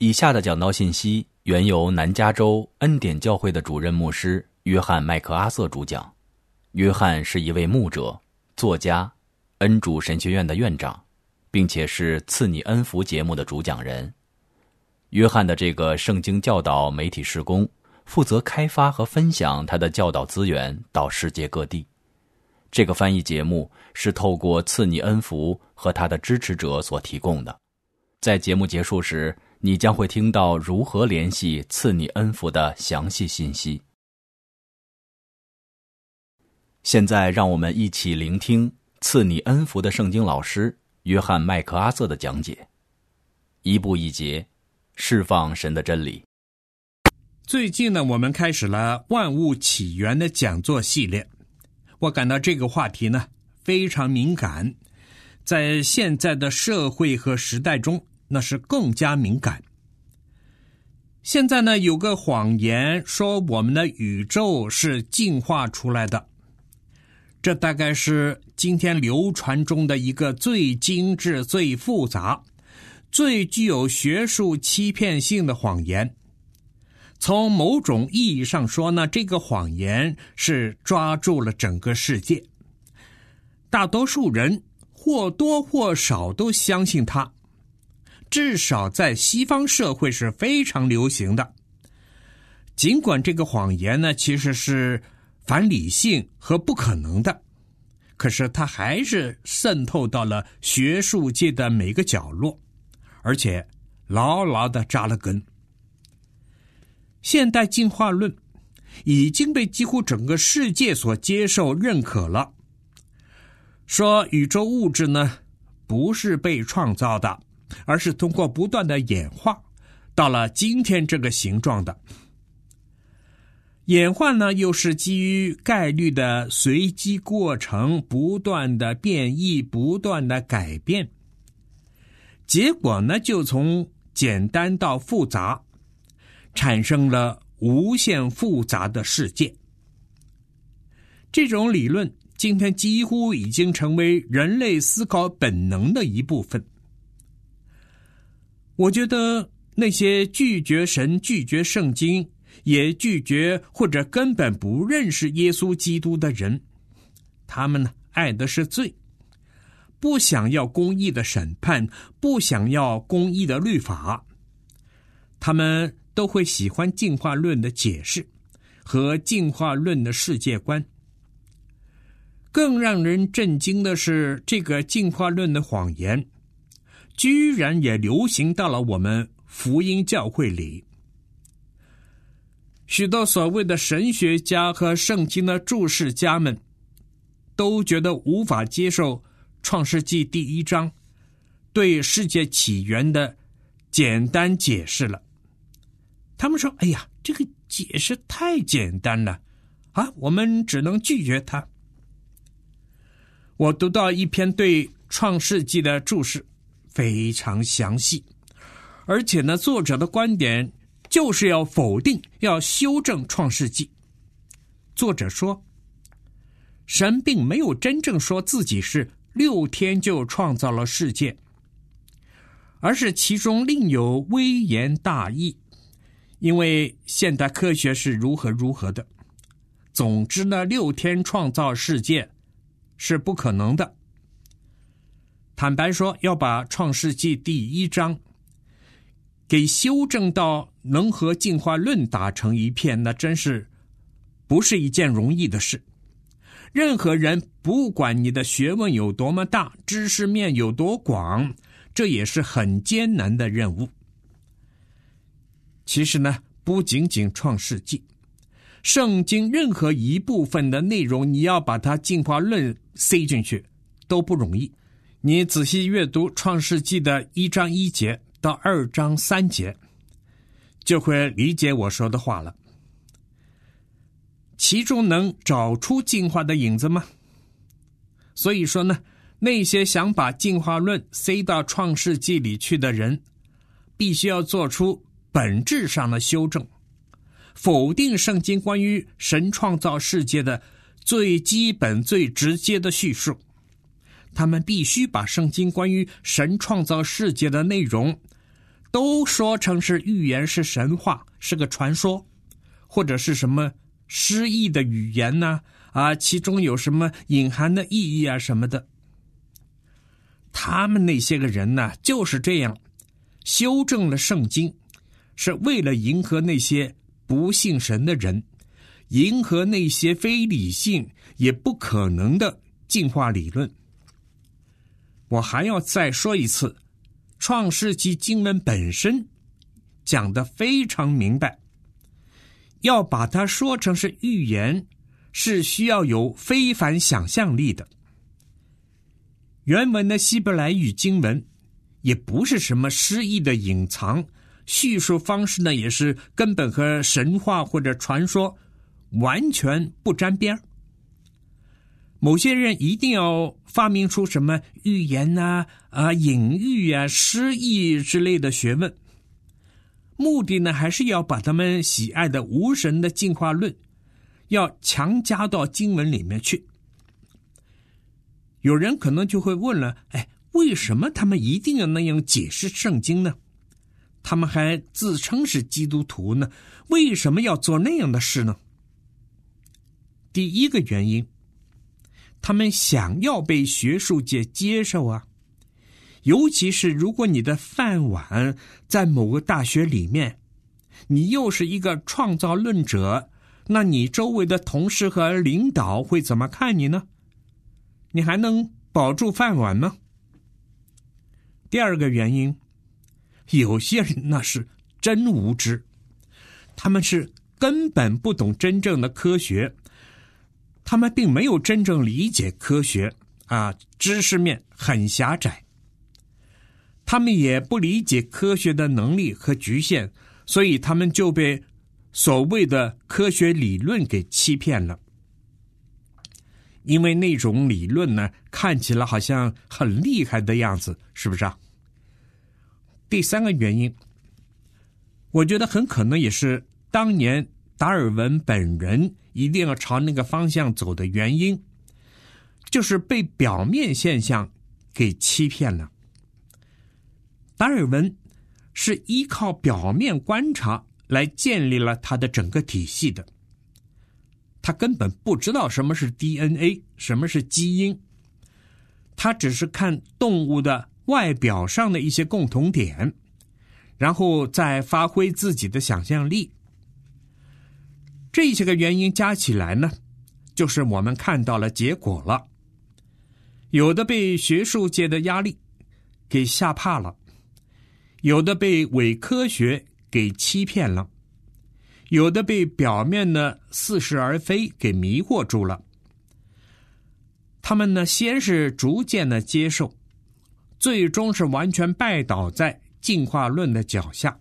以下的讲道信息原由南加州恩典教会的主任牧师约翰·麦克阿瑟主讲。约翰是一位牧者、作家、恩主神学院的院长，并且是赐你恩福节目的主讲人。约翰的这个圣经教导媒体事工负责开发和分享他的教导资源到世界各地。这个翻译节目是透过赐你恩福和他的支持者所提供的。在节目结束时，你将会听到如何联系赐你恩福的详细信息。现在让我们一起聆听赐你恩福的圣经老师约翰·麦克阿瑟的讲解，一步一节，释放神的真理。 最近呢，我们开始了万物起源的讲座系列。我感到这个话题呢非常敏感，在现在的社会和时代中，那是更加敏感。现在呢，有个谎言说我们的宇宙是进化出来的，这大概是今天流传中的一个最精致、最复杂、最具有学术欺骗性的谎言。从某种意义上说呢，这个谎言是抓住了整个世界，大多数人或多或少都相信它，至少在西方社会是非常流行的。尽管这个谎言呢其实是反理性和不可能的，可是它还是渗透到了学术界的每个角落，而且牢牢地扎了根。现代进化论已经被几乎整个世界所接受认可了，说宇宙物质呢不是被创造的，而是通过不断的演化到了今天这个形状的。演化呢又是基于概率的随机过程，不断的变异，不断的改变，结果呢就从简单到复杂，产生了无限复杂的世界。这种理论今天几乎已经成为人类思考本能的一部分。我觉得那些拒绝神、拒绝圣经，也拒绝或者根本不认识耶稣基督的人，他们呢爱的是罪，不想要公义的审判，不想要公义的律法，他们都会喜欢进化论的解释和进化论的世界观。更让人震惊的是，这个进化论的谎言居然也流行到了我们福音教会里。许多所谓的神学家和圣经的注释家们都觉得无法接受创世纪第1章对世界起源的简单解释了。他们说，哎呀，这个解释太简单了啊，我们只能拒绝它。我读到一篇对创世纪的注释，非常详细，而且呢，作者的观点就是要否定、要修正创世纪。作者说，神并没有真正说自己是6天就创造了世界，而是其中另有微言大义。因为现代科学是如何如何的，总之呢，6天创造世界是不可能的。坦白说，要把创世纪第1章给修正到能和进化论打成一片，那真是不是一件容易的事。任何人不管你的学问有多么大，知识面有多广，这也是很艰难的任务。其实呢，不仅仅创世纪，圣经任何一部分的内容，你要把它进化论塞进去都不容易。你仔细阅读创世纪的1章1节到2章3节，就会理解我说的话了。其中能找出进化的影子吗？所以说呢，那些想把进化论塞到创世纪里去的人，必须要做出本质上的修正，否定圣经关于神创造世界的最基本、最直接的叙述。他们必须把圣经关于神创造世界的内容都说成是预言，是神话，是个传说，或者是什么诗意的语言呢？其中有什么隐含的意义啊什么的。他们那些个人呢，就是这样修正了圣经，是为了迎合那些不信神的人，迎合那些非理性也不可能的进化理论。我还要再说一次，创世纪经文本身讲得非常明白，要把它说成是预言，是需要有非凡想象力的。原文的希伯来语经文也不是什么诗意的隐藏，叙述方式呢也是根本和神话或者传说完全不沾边。某些人一定要发明出什么预言隐喻诗意之类的学问，目的呢还是要把他们喜爱的无神的进化论要强加到经文里面去。有人可能就会问了，为什么他们一定要那样解释圣经呢？他们还自称是基督徒呢，为什么要做那样的事呢？第一个原因，他们想要被学术界接受啊。尤其是如果你的饭碗在某个大学里面，你又是一个创造论者，那你周围的同事和领导会怎么看你呢？你还能保住饭碗吗？第二个原因，有些人那是真无知，他们是根本不懂真正的科学，他们并没有真正理解科学知识面很狭窄，他们也不理解科学的能力和局限，所以他们就被所谓的科学理论给欺骗了。因为那种理论呢，看起来好像很厉害的样子，是不是啊？第三个原因，我觉得很可能也是当年达尔文本人一定要朝那个方向走的原因，就是被表面现象给欺骗了。达尔文是依靠表面观察来建立了他的整个体系的，他根本不知道什么是 DNA， 什么是基因，他只是看动物的外表上的一些共同点，然后再发挥自己的想象力。这些个原因加起来呢，就是我们看到了结果了。有的被学术界的压力给吓怕了，有的被伪科学给欺骗了，有的被表面的似是而非给迷惑住了。他们呢，先是逐渐的接受，最终是完全拜倒在进化论的脚下。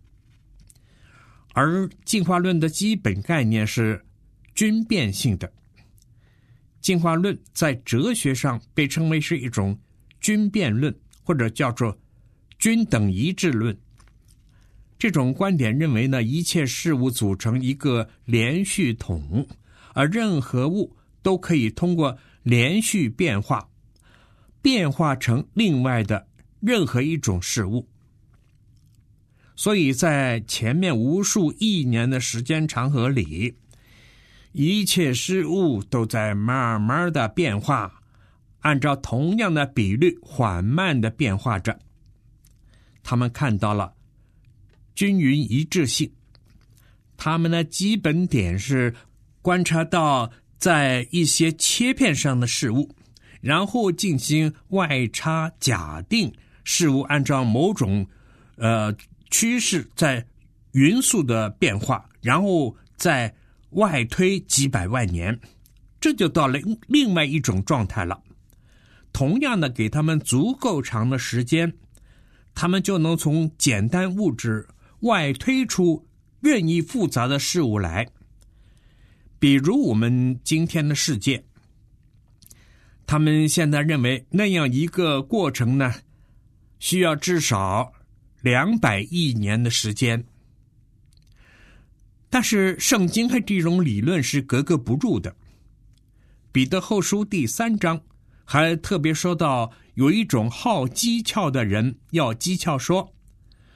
而进化论的基本概念是均变性的。进化论在哲学上被称为是一种均变论，或者叫做均等一致论。这种观点认为呢，一切事物组成一个连续统，而任何物都可以通过连续变化成另外的任何一种事物。所以在前面无数亿年的时间长河里，一切事物都在慢慢的变化，按照同样的比率缓慢的变化着。他们看到了均匀一致性，他们的基本点是观察到在一些切片上的事物，然后进行外插假定事物按照某种趋势在匀速的变化，然后再外推几百万年，这就到了另外一种状态了。同样的，给他们足够长的时间，他们就能从简单物质外推出任意复杂的事物来。比如我们今天的世界，他们现在认为那样一个过程呢，需要至少200亿年的时间。但是圣经和这种理论是格格不入的。彼得后书第3章还特别说到，有一种好讥诮的人要讥诮说，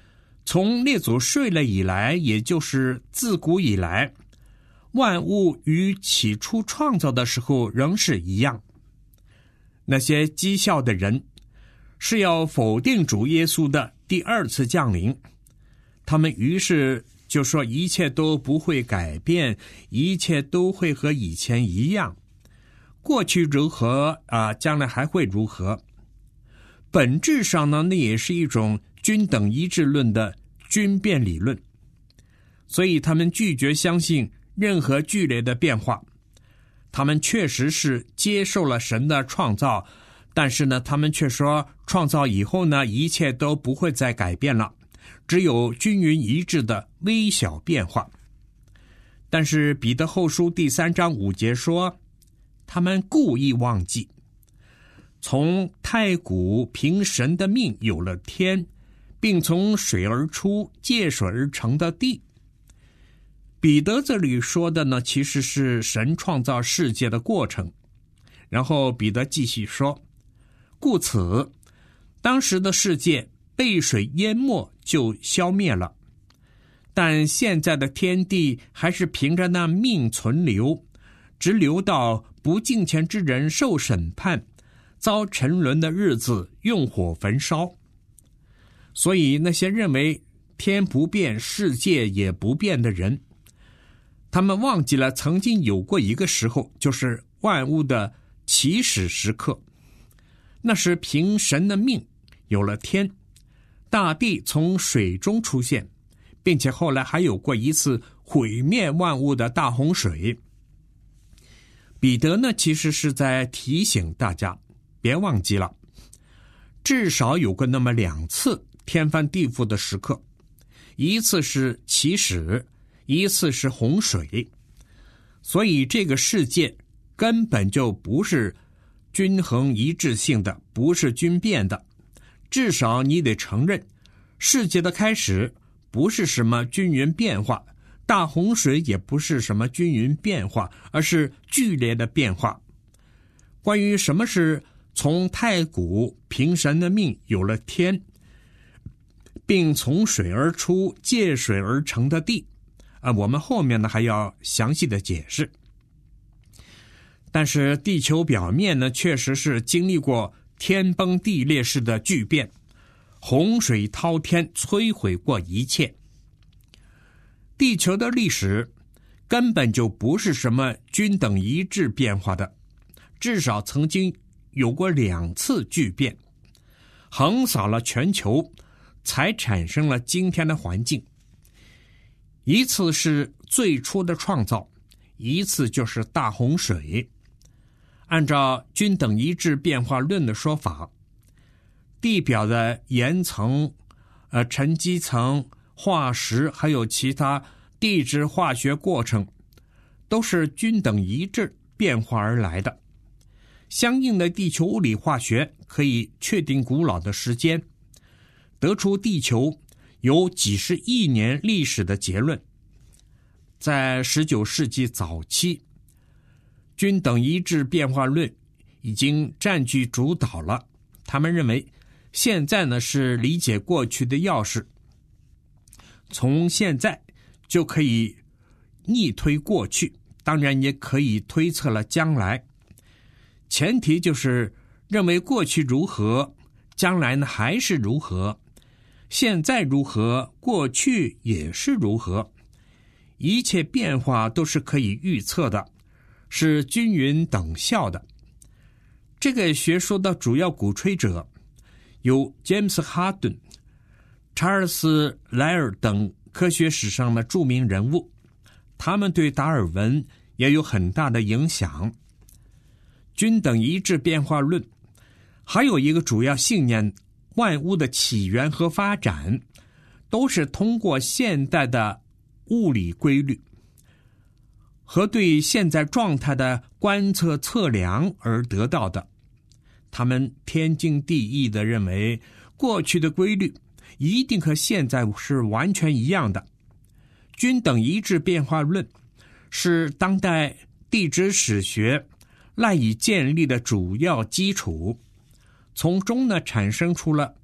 从列祖睡了以来，也就是自古以来，万物与起初创造的时候仍是一样。那些讥笑的人是要否定主耶稣的第二次降临，他们于是就说一切都不会改变，一切都会和以前一样，过去如何将来还会如何。本质上呢，那也是一种均等一致论的均变理论，所以他们拒绝相信任何剧烈的变化。他们确实是接受了神的创造，但是呢，他们却说创造以后呢，一切都不会再改变了，只有均匀一致的微小变化。但是彼得后书第3章5节说，他们故意忘记，从太古凭神的命有了天，并从水而出借水而成的地。彼得这里说的呢，其实是神创造世界的过程。然后彼得继续说，故此当时的世界被水淹没就消灭了，但现在的天地还是凭着那命存留，直留到不敬虔之人受审判，遭沉沦的日子用火焚烧。所以那些认为天不变世界也不变的人，他们忘记了曾经有过一个时候，就是万物的起始时刻，那是凭神的命有了天，大地从水中出现，并且后来还有过一次毁灭万物的大洪水。彼得呢，其实是在提醒大家别忘记了，至少有过那么2次天翻地覆的时刻，一次是起始，一次是洪水。所以这个世界根本就不是均衡一致性的，不是均变的。至少你得承认，世界的开始不是什么均匀变化，大洪水也不是什么均匀变化，而是剧烈的变化。关于什么是从太古凭神的命有了天，并从水而出借水而成的地，我们后面呢还要详细的解释。但是地球表面呢，确实是经历过天崩地裂式的巨变，洪水滔天，摧毁过一切。地球的历史根本就不是什么均等一致变化的，至少曾经有过2次巨变，横扫了全球，才产生了今天的环境。一次是最初的创造，一次就是大洪水。按照均等一致变化论的说法，地表的岩层、沉积层、化石还有其他地质化学过程都是均等一致变化而来的。相应的地球物理化学可以确定古老的时间，得出地球有几十亿年历史的结论。在19世纪早期，均等一致变化论已经占据主导了。他们认为现在呢是理解过去的钥匙，从现在就可以逆推过去，当然也可以推测了将来。前提就是认为过去如何，将来呢还是如何，现在如何，过去也是如何，一切变化都是可以预测的，是均匀等效的。这个学说的主要鼓吹者有詹姆斯·哈顿、查尔斯·莱尔等科学史上的著名人物，他们对达尔文也有很大的影响。均等一致变化论还有一个主要信念，万物的起源和发展都是通过现代的物理规律和对现在状态的观测测量而得到的。他们天经地义地认为，过去的规律一定和现在是完全一样的。均等一致变化论是当代地质史学赖以建立的主要基础，从中呢产生出了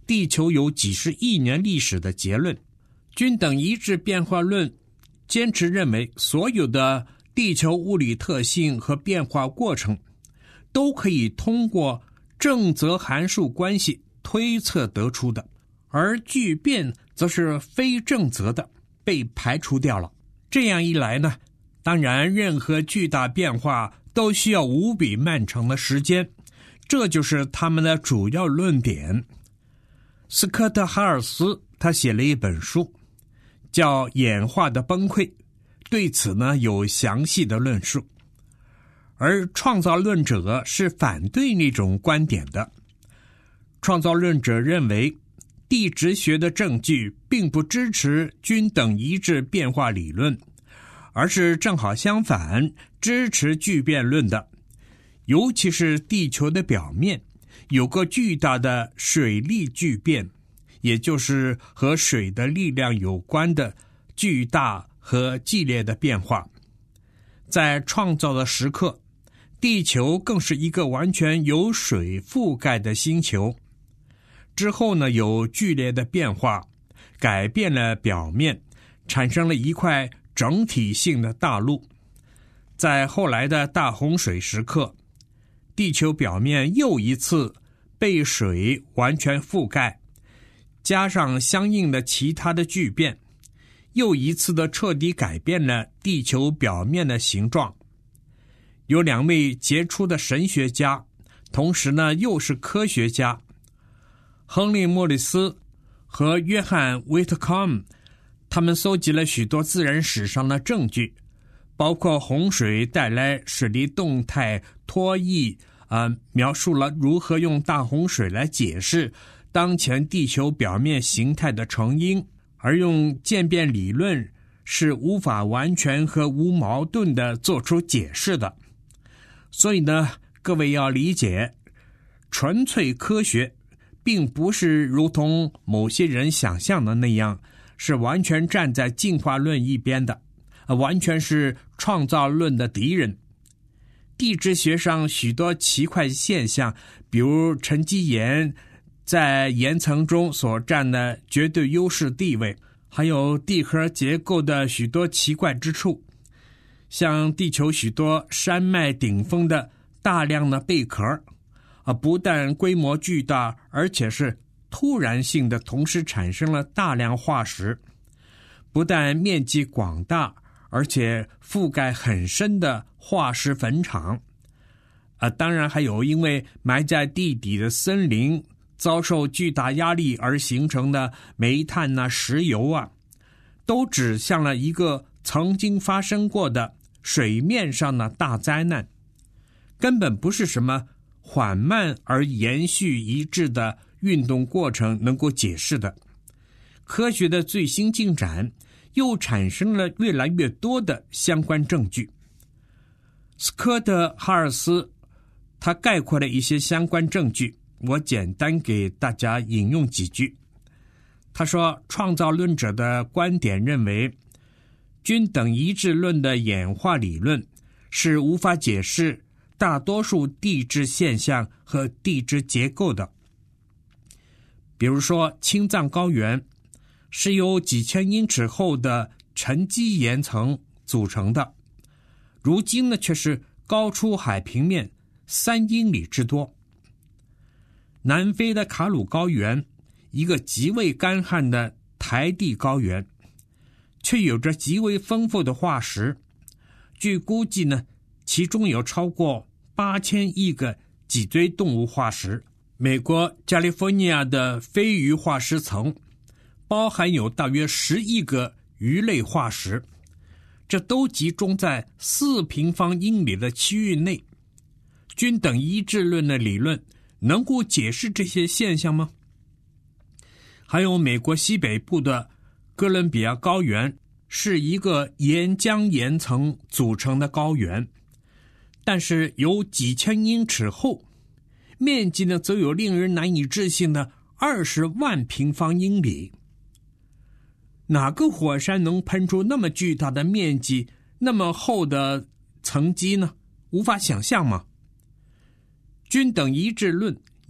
地球有几十亿年历史的结论。均等一致变化论坚持认为，所有的地球物理特性和变化过程都可以通过正则函数关系推测得出的，而巨变则是非正则的，被排除掉了。这样一来呢，当然任何巨大变化都需要无比漫长的时间，这就是他们的主要论点。斯科特·哈尔斯他写了一本书叫《演化的崩溃》，对此呢有详细的论述。而创造论者是反对那种观点的。创造论者认为，地质学的证据并不支持均等一致变化理论，而是正好相反，支持巨变论的。尤其是地球的表面有个巨大的水力巨变，也就是和水的力量有关的巨大和剧烈的变化。在创造的时刻，地球更是一个完全由水覆盖的星球。之后呢，有剧烈的变化，改变了表面，产生了一块整体性的大陆。在后来的大洪水时刻，地球表面又一次被水完全覆盖，加上相应的其他的巨变，又一次的彻底改变了地球表面的形状。有两位杰出的神学家，同时呢又是科学家，亨利·莫里斯和约翰·威特康姆，他们搜集了许多自然史上的证据，包括洪水带来水力动态拖曳，描述了如何用大洪水来解释当前地球表面形态的成因，而用渐变理论是无法完全和无矛盾地做出解释的。所以呢，各位要理解，纯粹科学并不是如同某些人想象的那样，是完全站在进化论一边的，完全是创造论的敌人。地质学上许多奇怪现象，比如沉积岩在岩层中所占的绝对优势地位，还有地核结构的许多奇怪之处，像地球许多山脉顶峰的大量的贝壳，不但规模巨大，而且是突然性的同时产生了大量化石，不但面积广大，而且覆盖很深的化石坟场。当然还有因为埋在地底的森林遭受巨大压力而形成的煤炭石油都指向了一个曾经发生过的水面上的大灾难，根本不是什么缓慢而延续一致的运动过程能够解释的。科学的最新进展又产生了越来越多的相关证据。斯科特·哈尔斯他概括了一些相关证据，我简单给大家引用几句。他说，创造论者的观点认为，均等一致论的演化理论是无法解释大多数地质现象和地质结构的。比如说，青藏高原是由几千英尺厚的沉积岩层组成的，如今呢却是高出海平面3英里之多。南非的卡鲁高原，一个极为干旱的台地高原，却有着极为丰富的化石。据估计呢，其中有超过8000亿个脊椎动物化石。美国加利福尼亚的飞鱼化石层包含有大约10亿个鱼类化石，这都集中在4平方英里的区域内。均等一致论的理论能够解释这些现象吗？还有美国西北部的哥伦比亚高原是一个岩浆岩层组成的高原，但是有几千英尺厚，面积呢则有令人难以置信的20万平方英里。哪个火山能喷出那么巨大的面积，那么厚的层积呢？无法想象吗？均等一致论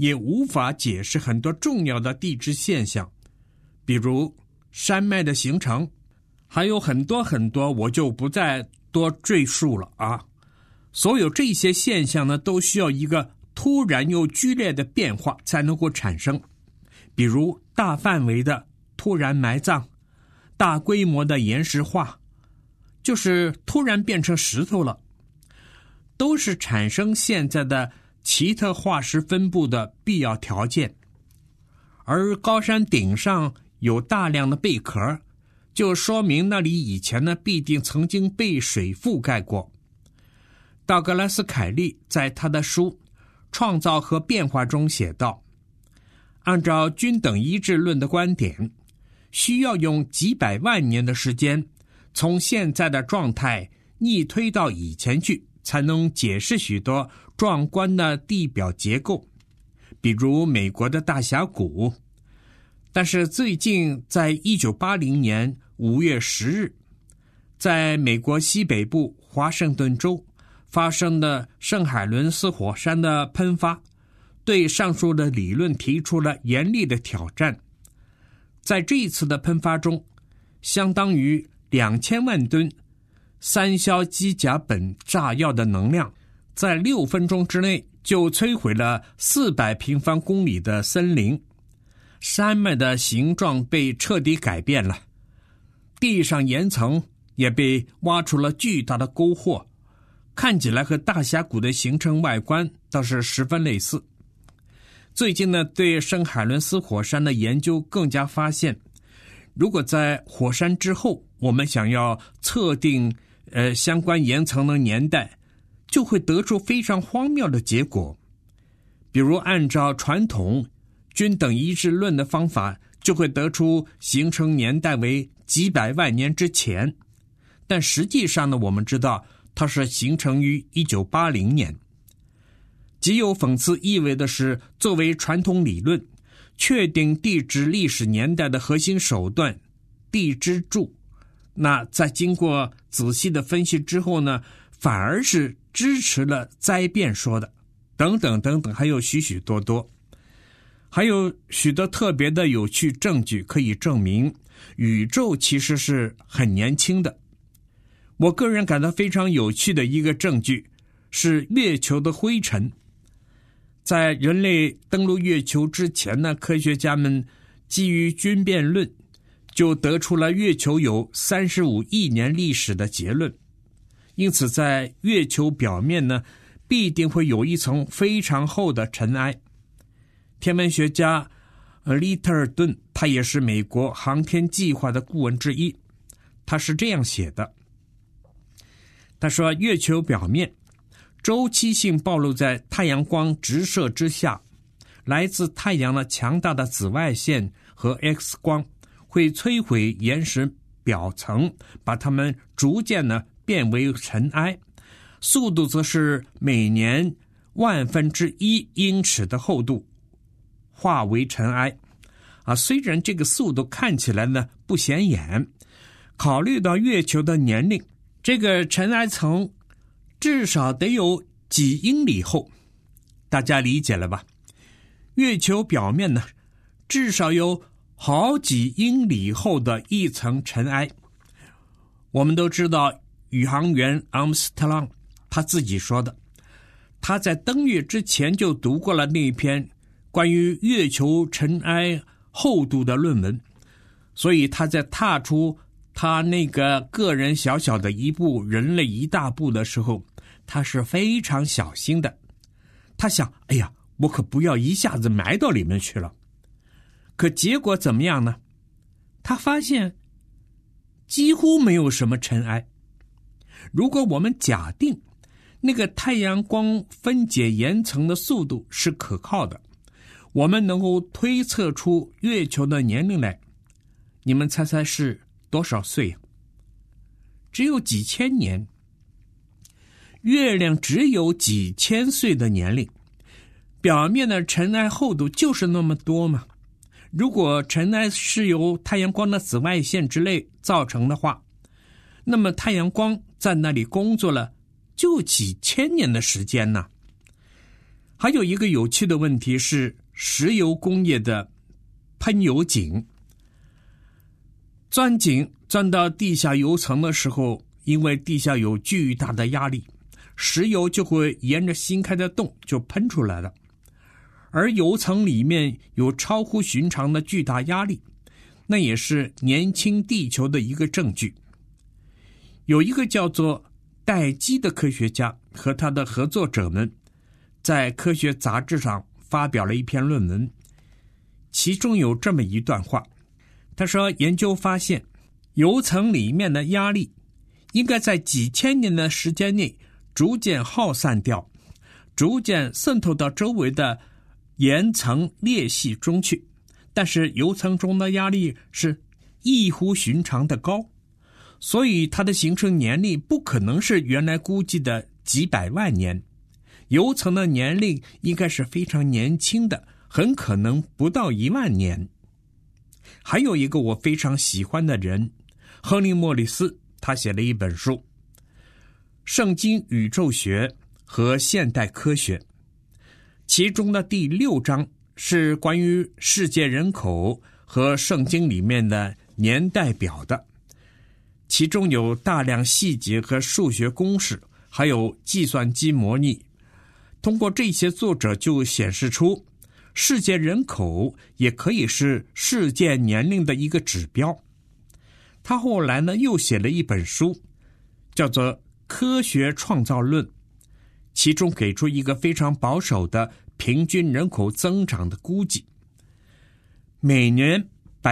也无法解释很多重要的地质现象，比如山脉的形成，还有很多很多，我就不再多赘述了啊。所有这些现象呢，都需要一个突然又剧烈的变化才能够产生，比如大范围的突然埋葬，大规模的岩石化，就是突然变成石头了，都是产生现在的奇特化石分布的必要条件。而高山顶上有大量的贝壳，就说明那里以前呢必定曾经被水覆盖过。道格拉斯·凯利在他的书《创造和变化》中写道，按照均等一致论的观点，需要用几百万年的时间从现在的状态逆推到以前去，才能解释许多壮观的地表结构，比如美国的大峡谷。但是最近在1980年5月10日，在美国西北部华盛顿州发生的圣海伦斯火山的喷发，对上述的理论提出了严厉的挑战。在这一次的喷发中，相当于2000万吨三硝基甲苯炸药的能量，在6分钟之内就摧毁了400平方公里的森林，山脉的形状被彻底改变了，地上岩层也被挖出了巨大的沟壑，看起来和大峡谷的形成外观倒是十分类似。最近呢，对圣海伦斯火山的研究更加发现，如果在火山之后我们想要测定相关岩层的年代，就会得出非常荒谬的结果。比如按照传统均等一致论的方法，就会得出形成年代为几百万年之前，但实际上呢，我们知道它是形成于1980年。极有讽刺意味的是，作为传统理论确定地质历史年代的核心手段地支柱，那在经过仔细的分析之后呢，反而是支持了灾变说的，等等等等，还有许许多多。还有许多特别的有趣证据可以证明宇宙其实是很年轻的。我个人感到非常有趣的一个证据是月球的灰尘。在人类登陆月球之前呢，科学家们基于均变论就得出了月球有35亿年历史的结论。因此在月球表面呢，必定会有一层非常厚的尘埃。天文学家利特尔顿，他也是美国航天计划的顾问之一，他是这样写的，他说，月球表面周期性暴露在太阳光直射之下，来自太阳的强大的紫外线和 X 光会摧毁岩石表层，把它们逐渐的变为尘埃，速度则是每年1/1000英尺的厚度，化为尘埃。虽然这个速度看起来呢不显眼，考虑到月球的年龄，这个尘埃层至少得有几英里厚，大家理解了吧？月球表面呢，至少有好几英里厚的一层尘埃。我们都知道宇航员阿姆斯特朗他自己说的，他在登月之前就读过了那篇关于月球尘埃厚度的论文，所以他在踏出他那个个人小小的一步，人类一大步的时候，他是非常小心的。他想，哎呀，我可不要一下子埋到里面去了。可结果怎么样呢？他发现几乎没有什么尘埃。如果我们假定那个太阳光分解岩层的速度是可靠的，我们能够推测出月球的年龄来。你们猜猜是多少岁呀？只有几千年。月亮只有几千岁的年龄，表面的尘埃厚度就是那么多嘛。如果尘埃是由太阳光的紫外线之类造成的话，那么太阳光在那里工作了就几千年的时间呢。 还有一个有趣的问题是石油工业的喷油井。钻井钻到地下油层的时候，因为地下有巨大的压力，石油就会沿着新开的洞就喷出来了。而油层里面有超乎寻常的巨大压力，那也是年轻地球的一个证据。有一个叫做戴基的科学家和他的合作者们在科学杂志上发表了一篇论文，其中有这么一段话，他说研究发现油层里面的压力应该在几千年的时间内逐渐耗散掉，逐渐渗透到周围的岩层裂隙中去，但是油层中的压力是异乎寻常的高，所以它的形成年龄不可能是原来估计的几百万年，油层的年龄应该是非常年轻的，很可能不到1万年。还有一个我非常喜欢的人，亨利·莫里斯，他写了一本书《圣经宇宙学和现代科学》，其中的第6章是关于世界人口和圣经里面的年代表的，其中有大量细节和数学公式，还有计算机模拟。通过这些，作者就显示出世界人口也可以是世界年龄的一个指标。他后来呢又写了一本书，叫做《科学创造论》，其中给出一个非常保守的平均人口增长的估计，每年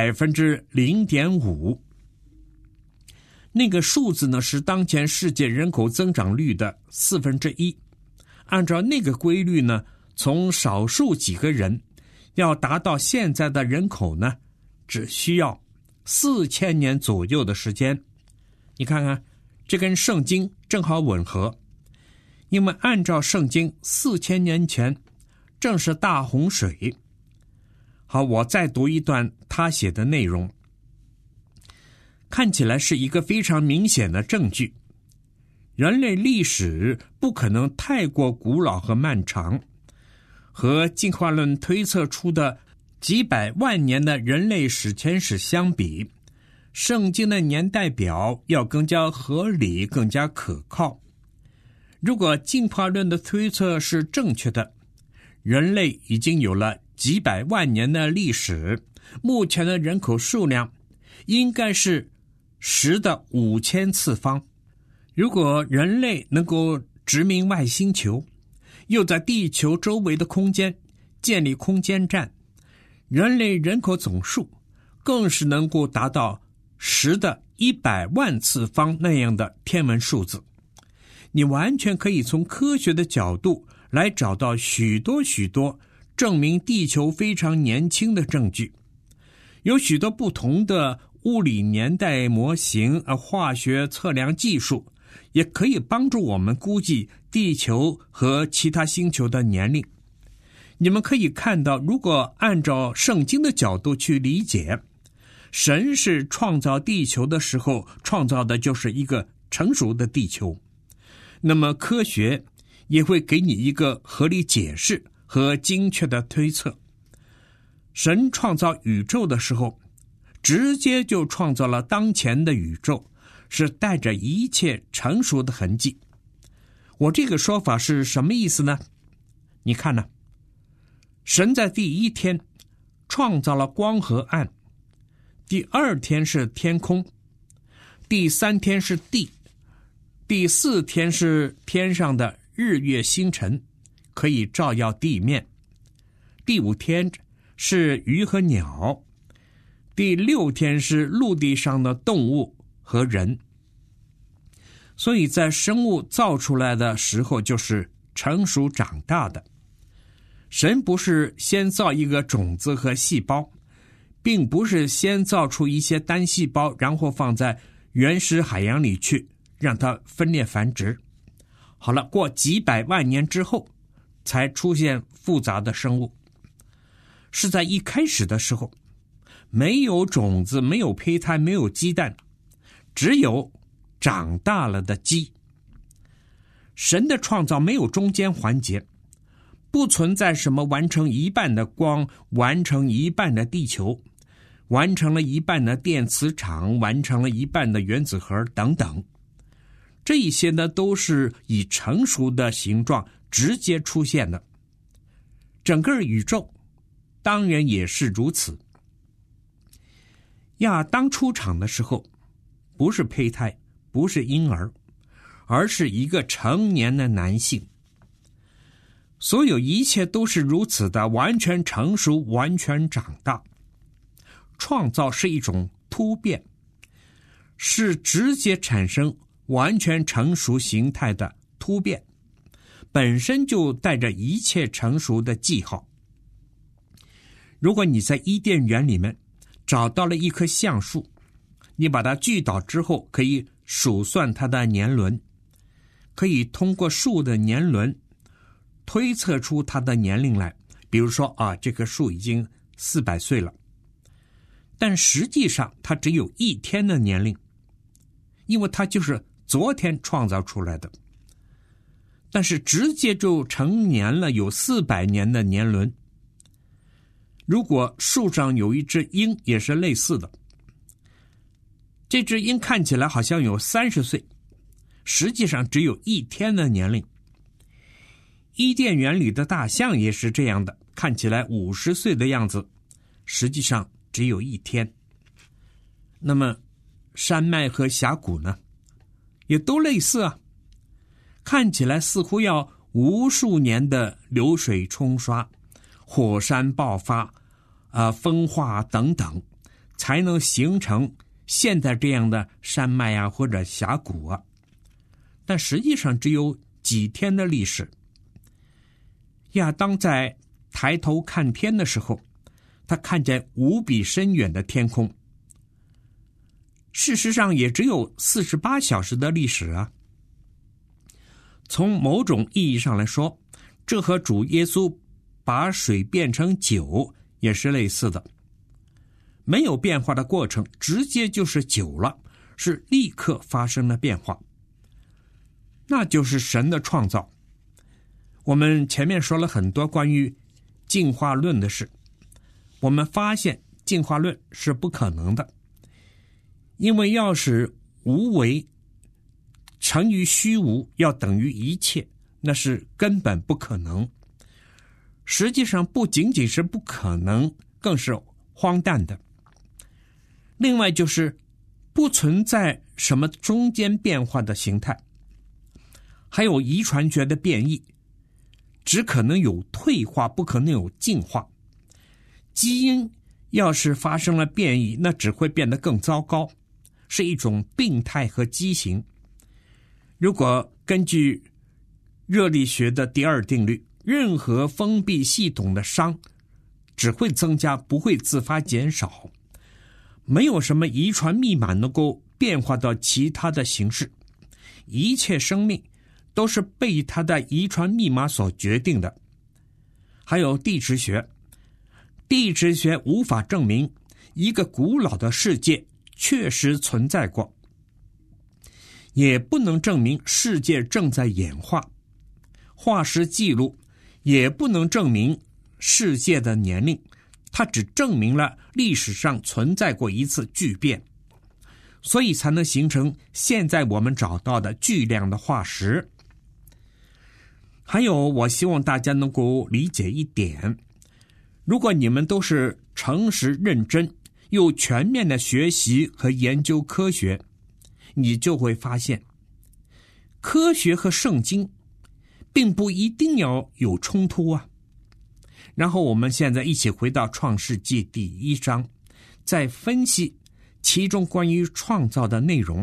0.5%。 那个数字呢是当前世界人口增长率的1/4。按照那个规律呢，从少数几个人要达到现在的人口呢，只需要4000年左右的时间。你看看，这跟圣经正好吻合，因为按照圣经4000年前正是大洪水。好，我再读一段他写的内容，看起来是一个非常明显的证据。人类历史不可能太过古老和漫长，和进化论推测出的几百万年的人类史前史相比，圣经的年代表要更加合理，更加可靠。如果进化论的推测是正确的，人类已经有了几百万年的历史，目前的人口数量应该是10的5000次方。如果人类能够殖民外星球，又在地球周围的空间建立空间站，人类人口总数更是能够达到10的100万次方那样的天文数字。你完全可以从科学的角度来找到许多证明地球非常年轻的证据。有许多不同的物理年代模型化学测量技术也可以帮助我们估计地球和其他星球的年龄。你们可以看到，如果按照圣经的角度去理解，神是创造地球的时候创造的就是一个成熟的地球，那么科学也会给你一个合理解释和精确的推测。神创造宇宙的时候，直接就创造了当前的宇宙，是带着一切成熟的痕迹。我这个说法是什么意思呢？你看呢，神在第1天创造了光和暗，第2天是天空，第3天是地，第4天是天上的日月星辰，可以照耀地面，第5天是鱼和鸟，第6天是陆地上的动物和人。所以在生物造出来的时候就是成熟长大的。神不是先造一个种子和细胞，并不是先造出一些单细胞，然后放在原始海洋里去让它分裂繁殖。好了，过几百万年之后才出现复杂的生物。是在一开始的时候，没有种子，没有胚胎，没有鸡蛋，只有长大了的鸡。神的创造没有中间环节， 不存在什么完成一半的光，完成一半的地球，完成了一半的电磁场，完成了一半的原子核等等。这一些呢，都是以成熟的形状直接出现的。整个宇宙当然也是如此。亚当出场的时候，不是胚胎，不是婴儿，而是一个成年的男性。所有一切都是如此的完全成熟，完全长大。创造是一种突变，是直接产生完全成熟形态的突变，本身就带着一切成熟的记号。如果你在伊甸园里面找到了一棵橡树，你把它锯倒之后，可以数算它的年轮，可以通过树的年轮推测出它的年龄来。比如说这棵树已经400岁了，但实际上它只有1天的年龄，因为它就是昨天创造出来的，但是直接就成年了，有400年的年轮。如果树上有一只鹰也是类似的，这只鹰看起来好像有30岁，实际上只有1天的年龄。伊甸园里的大象也是这样的，看起来50岁的样子，实际上只有1天。那么山脉和峡谷呢，也都类似啊，看起来似乎要无数年的流水冲刷、火山爆发、风化等等，才能形成现在这样的山脉或者峡谷但实际上只有几天的历史。亚当在抬头看天的时候，他看见无比深远的天空，事实上也只有48小时的历史从某种意义上来说，这和主耶稣把水变成酒也是类似的。没有变化的过程，直接就是酒了，是立刻发生了变化。那就是神的创造。我们前面说了很多关于进化论的事，我们发现进化论是不可能的，因为要使无为成于虚无，要等于一切，那是根本不可能。实际上不仅仅是不可能，更是荒诞的。另外就是不存在什么中间变化的形态，还有遗传学的变异，只可能有退化，不可能有进化。基因要是发生了变异，那只会变得更糟糕，是一种病态和畸形。如果根据热力学的第2定律，任何封闭系统的熵只会增加，不会自发减少。没有什么遗传密码能够变化到其他的形式，一切生命都是被它的遗传密码所决定的。还有地质学，地质学无法证明一个古老的世界确实存在过，也不能证明世界正在演化。化石记录也不能证明世界的年龄，它只证明了历史上存在过一次巨变，所以才能形成现在我们找到的巨量的化石。还有，我希望大家能够理解一点，如果你们都是诚实认真又全面的学习和研究科学，你就会发现科学和圣经并不一定要有冲突然后我们现在一起回到创世纪第1章，再分析其中关于创造的内容。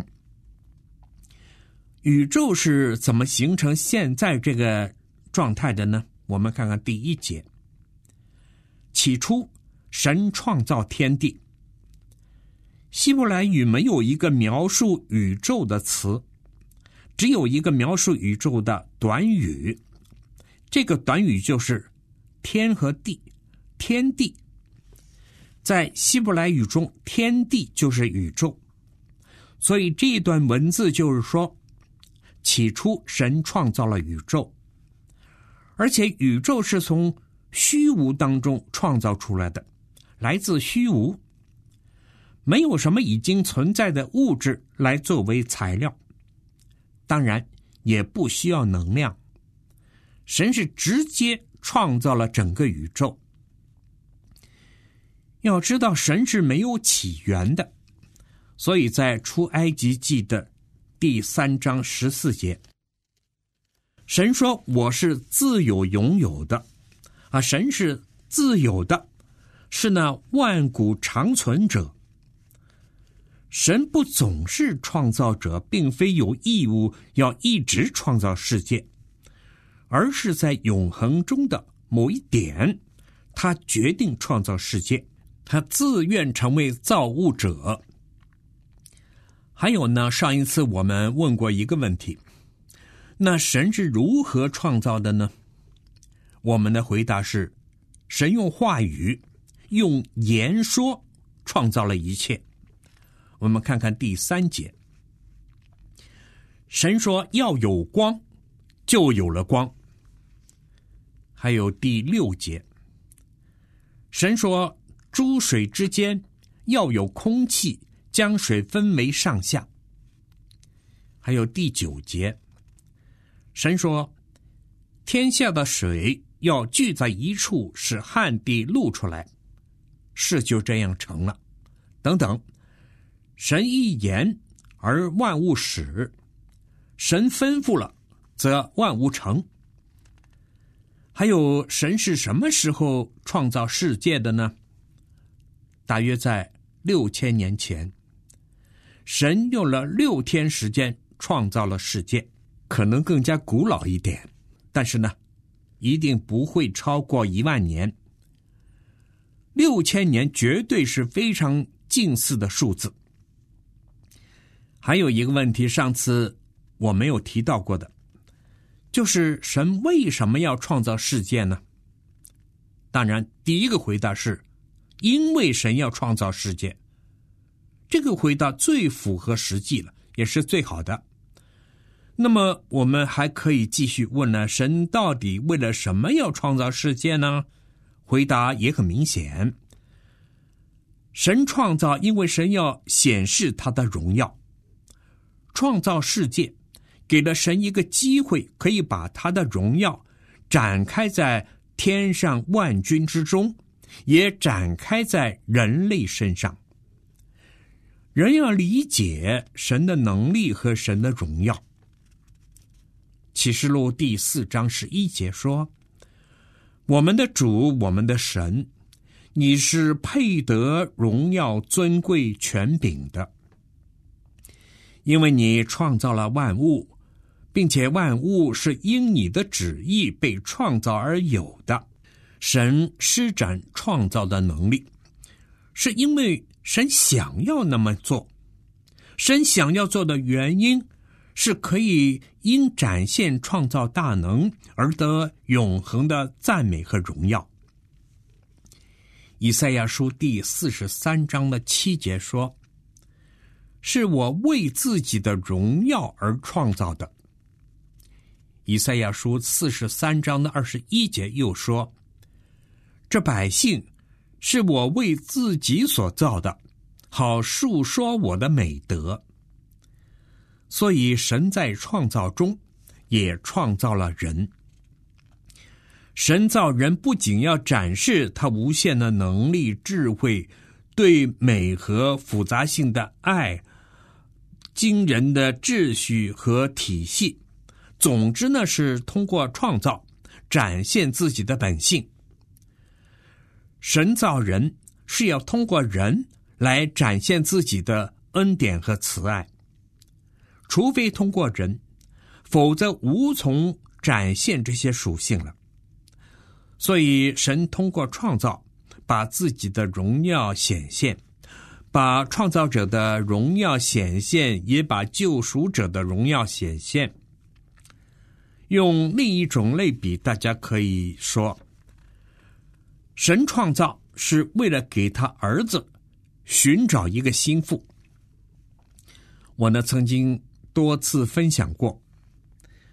宇宙是怎么形成现在这个状态的呢？我们看看第1节。起初神创造天地。希伯来语没有一个描述宇宙的词，只有一个描述宇宙的短语，这个短语就是天和地，天地。在希伯来语中，天地就是宇宙，所以这一段文字就是说，起初神创造了宇宙， 而且宇宙是从虚无当中创造出来的，来自虚无，没有什么已经存在的物质来作为材料，当然也不需要能量。神是直接创造了整个宇宙。要知道神是没有起源的，所以在出埃及记的第3章14节，神说我是自有永有的啊，神是自有的，是那万古长存者。神不总是创造者，并非有义务要一直创造世界，而是在永恒中的某一点，他决定创造世界，他自愿成为造物者。还有呢，上一次我们问过一个问题，那神是如何创造的呢？我们的回答是，神用话语，用言说创造了一切。我们看看第3节，神说要有光，就有了光。还有第6节，神说诸水之间要有空气，将水分为上下。还有第9节，神说天下的水要聚在一处，使旱地露出来，事就这样成了，等等。神一言而万物始，神吩咐了则万物成。还有神是什么时候创造世界的呢？大约在6000年前，神用了6天时间创造了世界，可能更加古老一点，但是呢，一定不会超过10000年。6000年绝对是非常近似的数字。还有一个问题，上次我没有提到过的，就是神为什么要创造世界呢？当然，第一个回答是因为神要创造世界。这个回答最符合实际了，也是最好的。那么我们还可以继续问呢，神到底为了什么要创造世界呢？回答也很明显，神创造，因为神要显示他的荣耀。创造世界给了神一个机会，可以把他的荣耀展开在天上万军之中，也展开在人类身上。人要理解神的能力和神的荣耀。启示录第4章11节说，我们的主，我们的神，你是配得荣耀尊贵权柄的，因为你创造了万物，并且万物是因你的旨意被创造而有的。神施展创造的能力，是因为神想要那么做。神想要做的原因，是可以因展现创造大能而得永恒的赞美和荣耀。以赛亚书第43章的7节说，是我为自己的荣耀而创造的。以赛亚书43章的21节又说，这百姓是我为自己所造的，好述说我的美德。所以神在创造中也创造了人。神造人不仅要展示他无限的能力、智慧，对美和复杂性的爱，惊人的秩序和体系，总之呢，是通过创造展现自己的本性。神造人是要通过人来展现自己的恩典和慈爱，除非通过人，否则无从展现这些属性了。所以神通过创造把自己的荣耀显现，把创造者的荣耀显现，也把救赎者的荣耀显现。用另一种类比，大家可以说，神创造是为了给他儿子寻找一个心腹。我呢曾经多次分享过，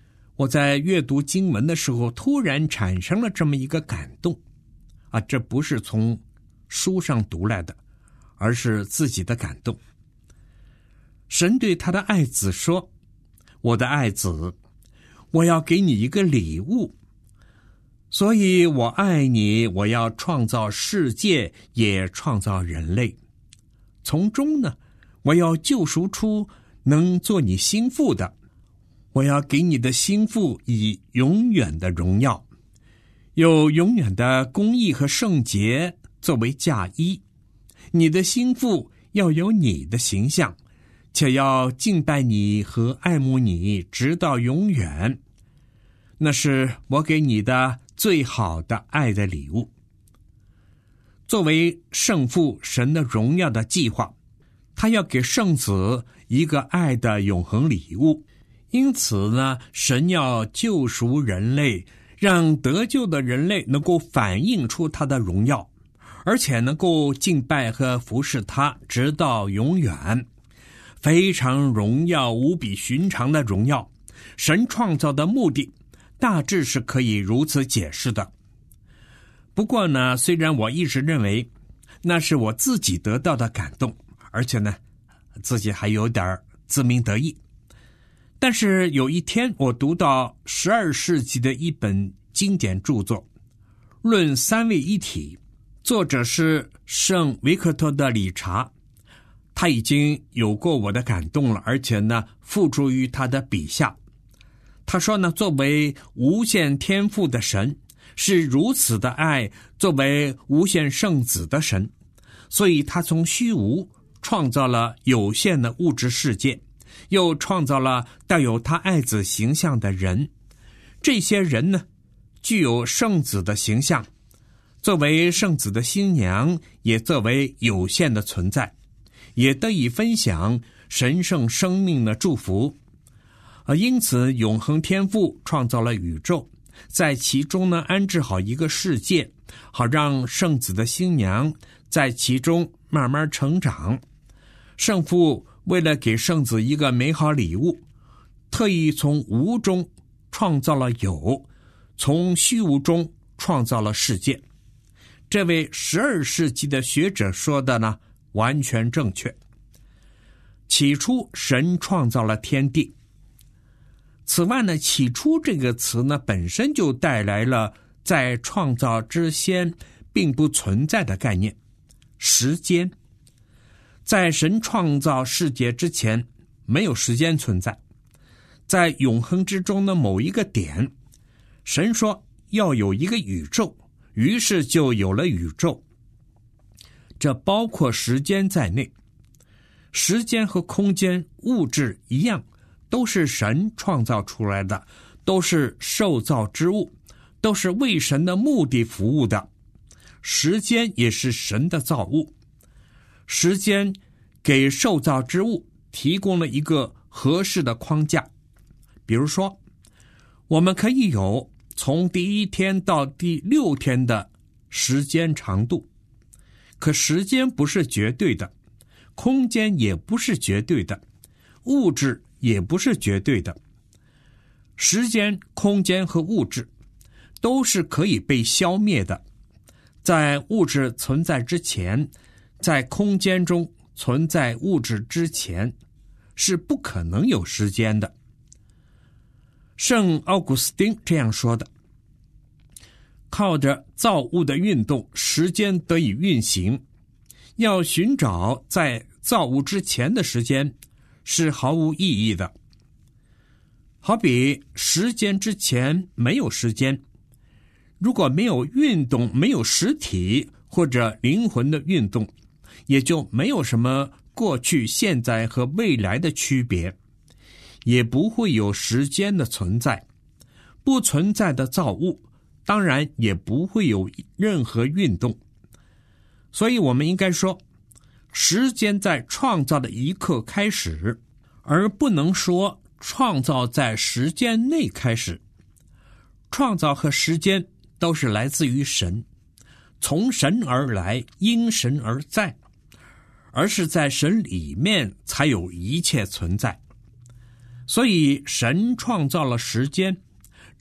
我在阅读经文的时候，突然产生了这么一个感动啊，这不是从书上读来的，而是自己的感动。神对他的爱子说：我的爱子，我要给你一个礼物，所以我爱你，我要创造世界，也创造人类，从中呢，我要救赎出能做你心腹的，我要给你的心腹以永远的荣耀，有永远的公义和圣洁作为嫁衣。你的心腹要有你的形象，且要敬拜你和爱慕你直到永远。那是我给你的最好的爱的礼物。作为圣父神的荣耀的计划，他要给圣子一个爱的永恒礼物。因此呢，神要救赎人类，让得救的人类能够反映出他的荣耀，而且能够敬拜和服侍他直到永远。非常荣耀无比寻常的荣耀，神创造的目的大致是可以如此解释的。不过呢，虽然我一直认为那是我自己得到的感动，而且呢自己还有点自鸣得意，但是有一天我读到12世纪的一本经典著作《论三位一体》，作者是圣维克托的理查，他已经有过我的感动了，而且呢付诸于他的笔下。他说呢，作为无限天赋的神，是如此的爱作为无限圣子的神，所以他从虚无创造了有限的物质世界，又创造了带有他爱子形象的人。这些人呢，具有圣子的形象，作为圣子的新娘，也作为有限的存在，也得以分享神圣生命的祝福。因此永恒天父创造了宇宙，在其中呢安置好一个世界，好让圣子的新娘在其中慢慢成长。圣父为了给圣子一个美好礼物，特意从无中创造了有，从虚无中创造了世界。这位12世纪的学者说的呢，完全正确。起初神创造了天地。此外呢，起初这个词呢本身就带来了在创造之先并不存在的概念，时间。在神创造世界之前，没有时间存在。在永恒之中的某一个点，神说要有一个宇宙，于是就有了宇宙。这包括时间在内。时间和空间、物质一样，都是神创造出来的，都是受造之物，都是为神的目的服务的。时间也是神的造物。时间给受造之物提供了一个合适的框架。比如说，我们可以有从第1天到第6天的时间长度，可时间不是绝对的，空间也不是绝对的，物质也不是绝对的。时间、空间和物质都是可以被消灭的。在物质存在之前，在空间中存在物质之前，是不可能有时间的。圣奥古斯丁这样说的：靠着造物的运动，时间得以运行。要寻找在造物之前的时间是毫无意义的。好比时间之前没有时间，如果没有运动，没有实体或者灵魂的运动，也就没有什么过去、现在和未来的区别，也不会有时间的存在。不存在的造物当然也不会有任何运动。所以我们应该说，时间在创造的一刻开始，而不能说创造在时间内开始。创造和时间都是来自于神，从神而来，因神而在，而是在神里面才有一切存在。所以神创造了时间，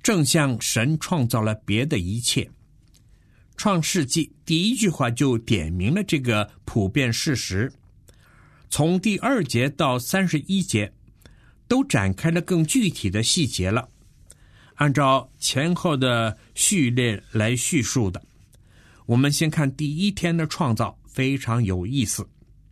正像神创造了别的一切。创世纪第一句话就点明了这个普遍事实，从第2节到31节都展开了更具体的细节了，按照前后的序列来叙述的。我们先看第1天的创造，非常有意思。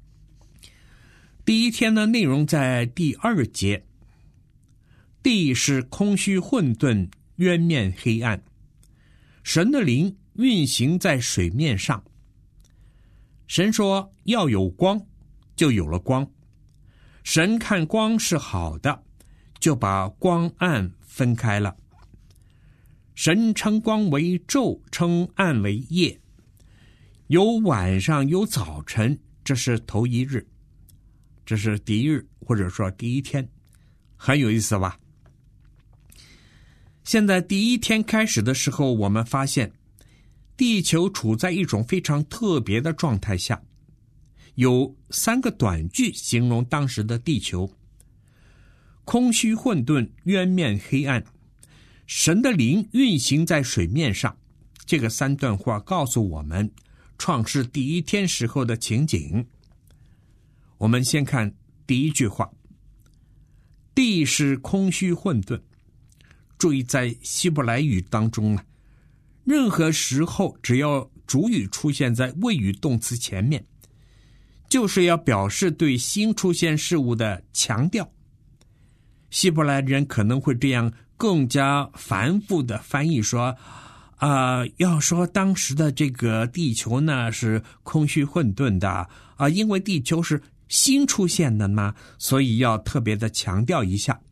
第1天的内容在第2节，地是空虚混沌，渊面黑暗，神的灵运行在水面上。神说要有光，就有了光。神看光是好的，就把光暗分开了。神称光为昼，称暗为夜。有晚上，有早晨，这是头一日，这是第1日，或者说第1天，很有意思吧？现在第1天开始的时候，我们发现地球处在一种非常特别的状态下，有3个短句形容当时的地球：空虚混沌，渊面黑暗，神的灵运行在水面上。这个3段话告诉我们创世第1天时候的情景。我们先看第1句话，地是空虚混沌。注意在希伯来语当中呢，任何时候只要主语出现在谓语动词前面，就是要表示对新出现事物的强调。希伯来人可能会这样更加繁复的翻译说，要说当时的这个地球呢是空虚混沌的因为地球是新出现的嘛，所以要特别的强调一下。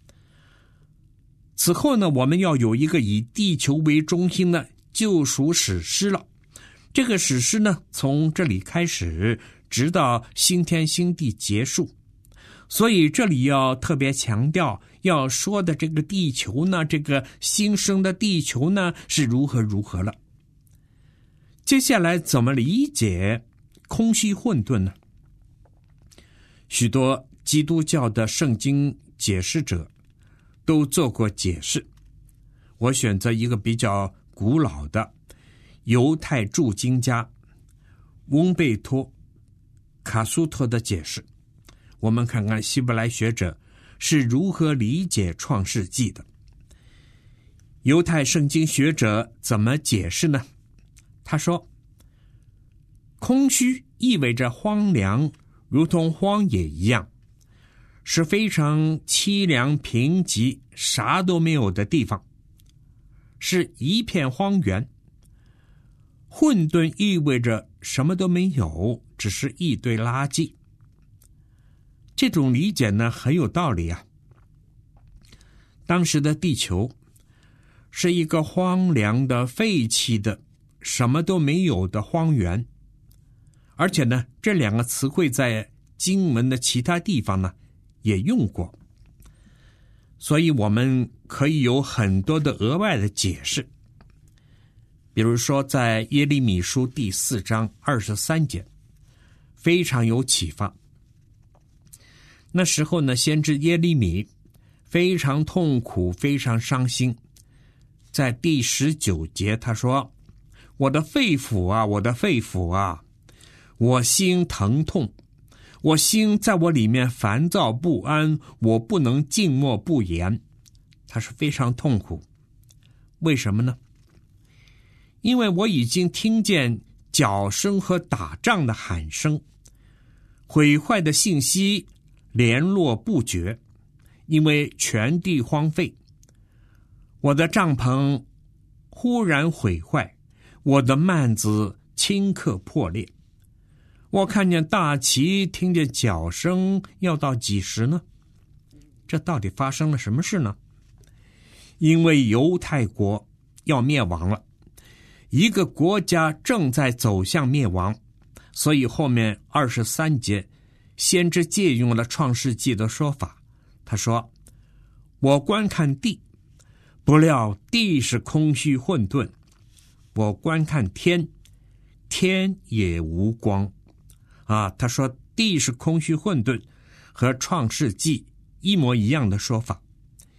此后呢，我们要有一个以地球为中心的救赎史诗了。这个史诗呢，从这里开始，直到新天新地结束。所以这里要特别强调，要说的这个地球呢，这个新生的地球呢，是如何如何了。接下来怎么理解空虚混沌呢？许多基督教的圣经解释者都做过解释，我选择一个比较古老的犹太注经家翁贝托卡苏托的解释。我们看看希伯来学者是如何理解创世纪的。犹太圣经学者怎么解释呢？他说，空虚意味着荒凉，如同荒野一样，是非常凄凉贫瘠，啥都没有的地方，是一片荒原。混沌意味着什么都没有，只是一堆垃圾。这种理解呢，很有道理啊。当时的地球是一个荒凉的、废弃的、什么都没有的荒原，而且呢，这2个词汇在经文的其他地方呢也用过，所以我们可以有很多的额外的解释。比如说在耶利米书第4章23节，非常有启发。那时候呢，先知耶利米非常痛苦，非常伤心。在第19节他说，我的肺腑啊，我的肺腑啊，我心疼痛，我心在我里面烦躁不安，我不能静默不言。他是非常痛苦。为什么呢？因为我已经听见脚声和打仗的喊声，毁坏的信息联络不绝，因为全地荒废。我的帐篷忽然毁坏，我的幔子顷刻破裂。我看见大旗，听见脚声，要到几时呢？这到底发生了什么事呢？因为犹太国要灭亡了，一个国家正在走向灭亡，所以后面23节先知借用了创世纪的说法。他说，我观看地，不料地是空虚混沌，我观看天，天也无光。他说地是空虚混沌，和创世纪一模一样的说法。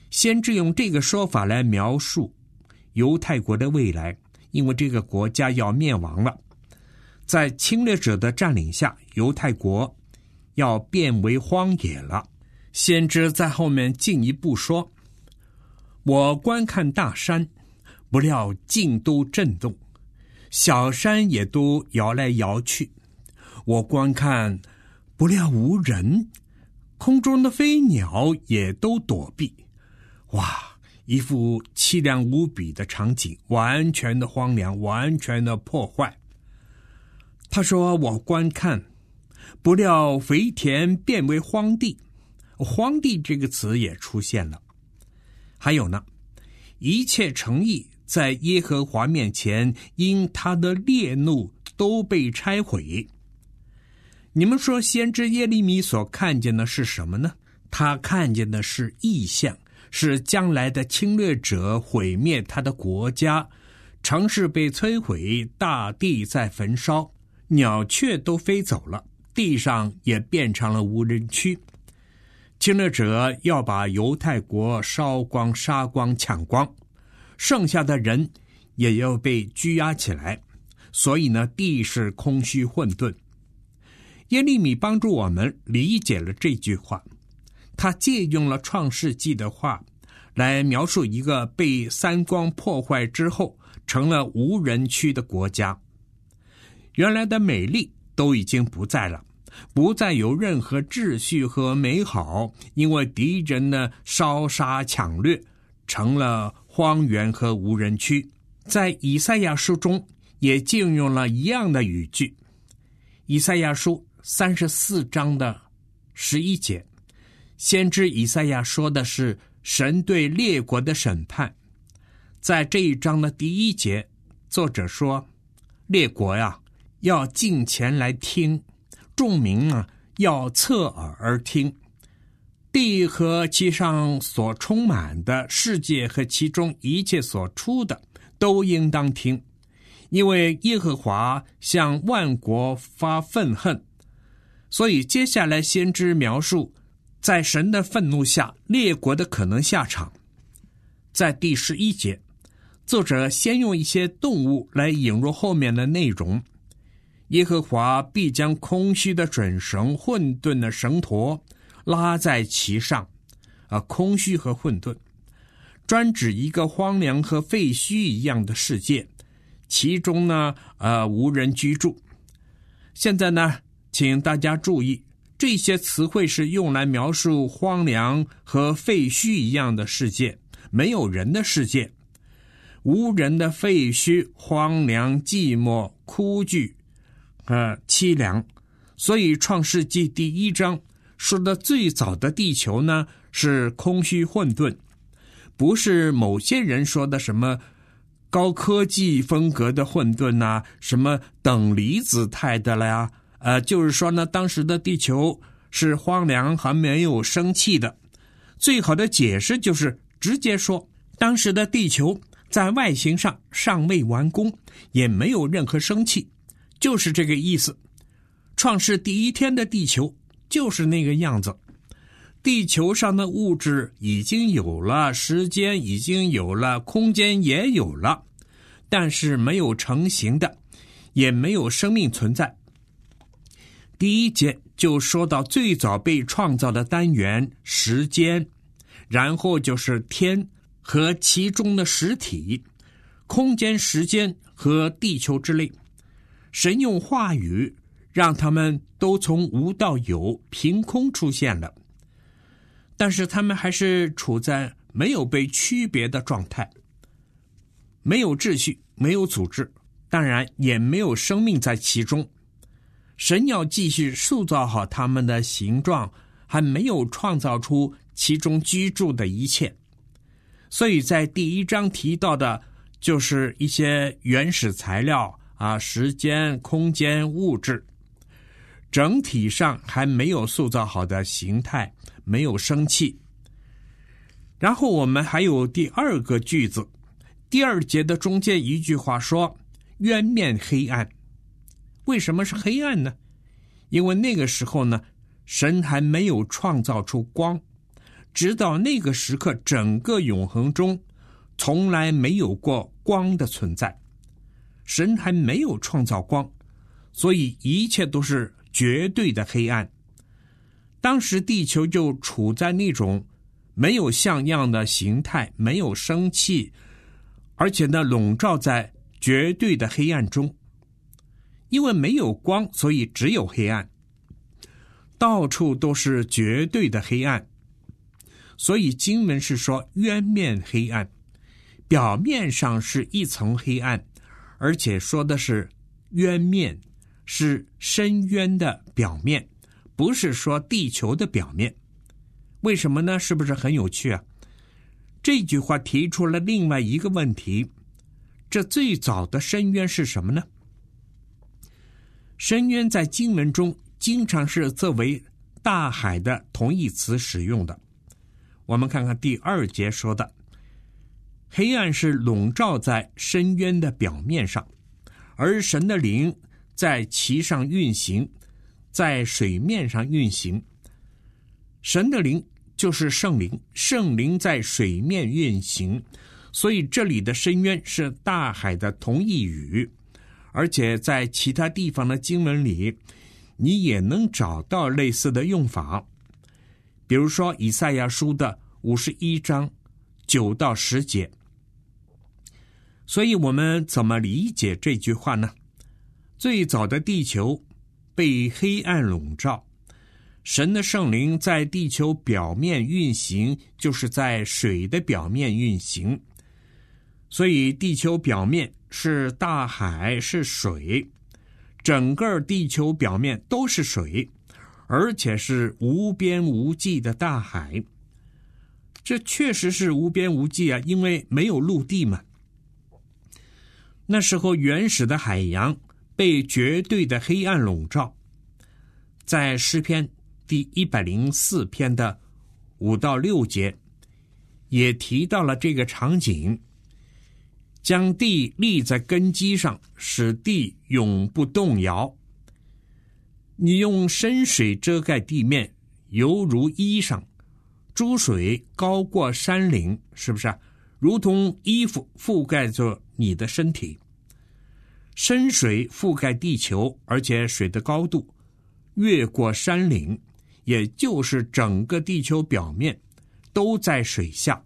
先知用这个说法来描述犹太国的未来，因为这个国家要灭亡了，在侵略者的占领下，犹太国要变为荒野了。先知在后面进一步说，我观看大山，不料尽都震动，小山也都摇来摇去，我观看，不料无人，空中的飞鸟也都躲避。哇，一副凄凉无比的场景，完全的荒凉，完全的破坏。他说，我观看，不料肥田变为荒地，荒地这个词也出现了。还有呢，一切诚意在耶和华面前因他的烈怒都被拆毁。你们说先知耶利米所看见的是什么呢？他看见的是异象，是将来的侵略者毁灭他的国家，城市被摧毁，大地在焚烧，鸟雀都飞走了，地上也变成了无人区。侵略者要把犹太国烧光、杀光、抢光，剩下的人也要被拘押起来，所以呢，地是空虚混沌。耶利米帮助我们理解了这句话，他借用了创世纪的话来描述一个被三光破坏之后成了无人区的国家。原来的美丽都已经不在了，不再有任何秩序和美好，因为敌人的烧杀抢掠成了荒原和无人区。在以赛亚书中也借用了一样的语句，以赛亚书34章的11节，先知以赛亚说的是神对列国的审判。在这一章的第1节，作者说，列国呀，要近前来听，众民啊，要侧耳而听，地和其上所充满的，世界和其中一切所出的，都应当听，因为耶和华向万国发愤恨。所以接下来先知描述在神的愤怒下列国的可能下场。在第11节，作者先用一些动物来引入后面的内容。耶和华必将空虚的准绳、混沌的绳驼拉在其上，空虚和混沌专指一个荒凉和废墟一样的世界，其中呢无人居住。现在呢，请大家注意，这些词汇是用来描述荒凉和废墟一样的世界，没有人的世界，无人的废墟，荒凉、寂寞、枯寂凄凉。所以创世纪第1章说的最早的地球呢，是空虚混沌，不是某些人说的什么高科技风格的混沌啊，什么等离子态的了呀。就是说呢，当时的地球是荒凉，还没有生气的。最好的解释就是直接说，当时的地球在外形上尚未完工，也没有任何生气，就是这个意思。创世第1天的地球就是那个样子，地球上的物质已经有了，时间已经有了，空间也有了，但是没有成型的，也没有生命存在。第1节就说到最早被创造的单元时间，然后就是天和其中的实体，空间、时间和地球之类。神用话语让他们都从无到有，凭空出现了，但是他们还是处在没有被区别的状态，没有秩序，没有组织，当然也没有生命在其中。神要继续塑造好他们的形状，还没有创造出其中居住的一切。所以在第1章提到的就是一些原始材料时间、空间、物质，整体上还没有塑造好的形态，没有生气。然后我们还有第2个句子，第2节的中间一句话说，渊面黑暗。为什么是黑暗呢？因为那个时候呢，神还没有创造出光， 直到那个时刻，整个永恒中从来没有过光的存在，神还没有创造光，所以一切都是绝对的黑暗。当时地球就处在那种没有像样的形态，没有生气，而且呢笼罩在绝对的黑暗中。因为没有光，所以只有黑暗，到处都是绝对的黑暗。所以经文是说渊面黑暗，表面上是一层黑暗，而且说的是渊面，是深渊的表面，不是说地球的表面。为什么呢？是不是很有趣啊？这句话提出了另外一个问题，这最早的深渊是什么呢？深渊在经文中经常是作为大海的同义词使用的。我们看看第2节说的，黑暗是笼罩在深渊的表面上，而神的灵在其上运行，在水面上运行。神的灵就是圣灵，圣灵在水面运行，所以这里的深渊是大海的同义语。而且在其他地方的经文里，你也能找到类似的用法。比如说以赛亚书的51章9到10节。所以我们怎么理解这句话呢？最早的地球被黑暗笼罩，神的圣灵在地球表面运行，就是在水的表面运行。所以地球表面是大海，是水，整个地球表面都是水，而且是无边无际的大海。这确实是无边无际啊，因为没有陆地嘛。那时候原始的海洋被绝对的黑暗笼罩。在诗篇第104篇的5到6节也提到了这个场景，将地立在根基上，使地永不动摇。你用深水遮盖地面，犹如衣裳，诸水高过山岭，是不是啊？如同衣服覆盖着你的身体。深水覆盖地球，而且水的高度越过山岭，也就是整个地球表面都在水下。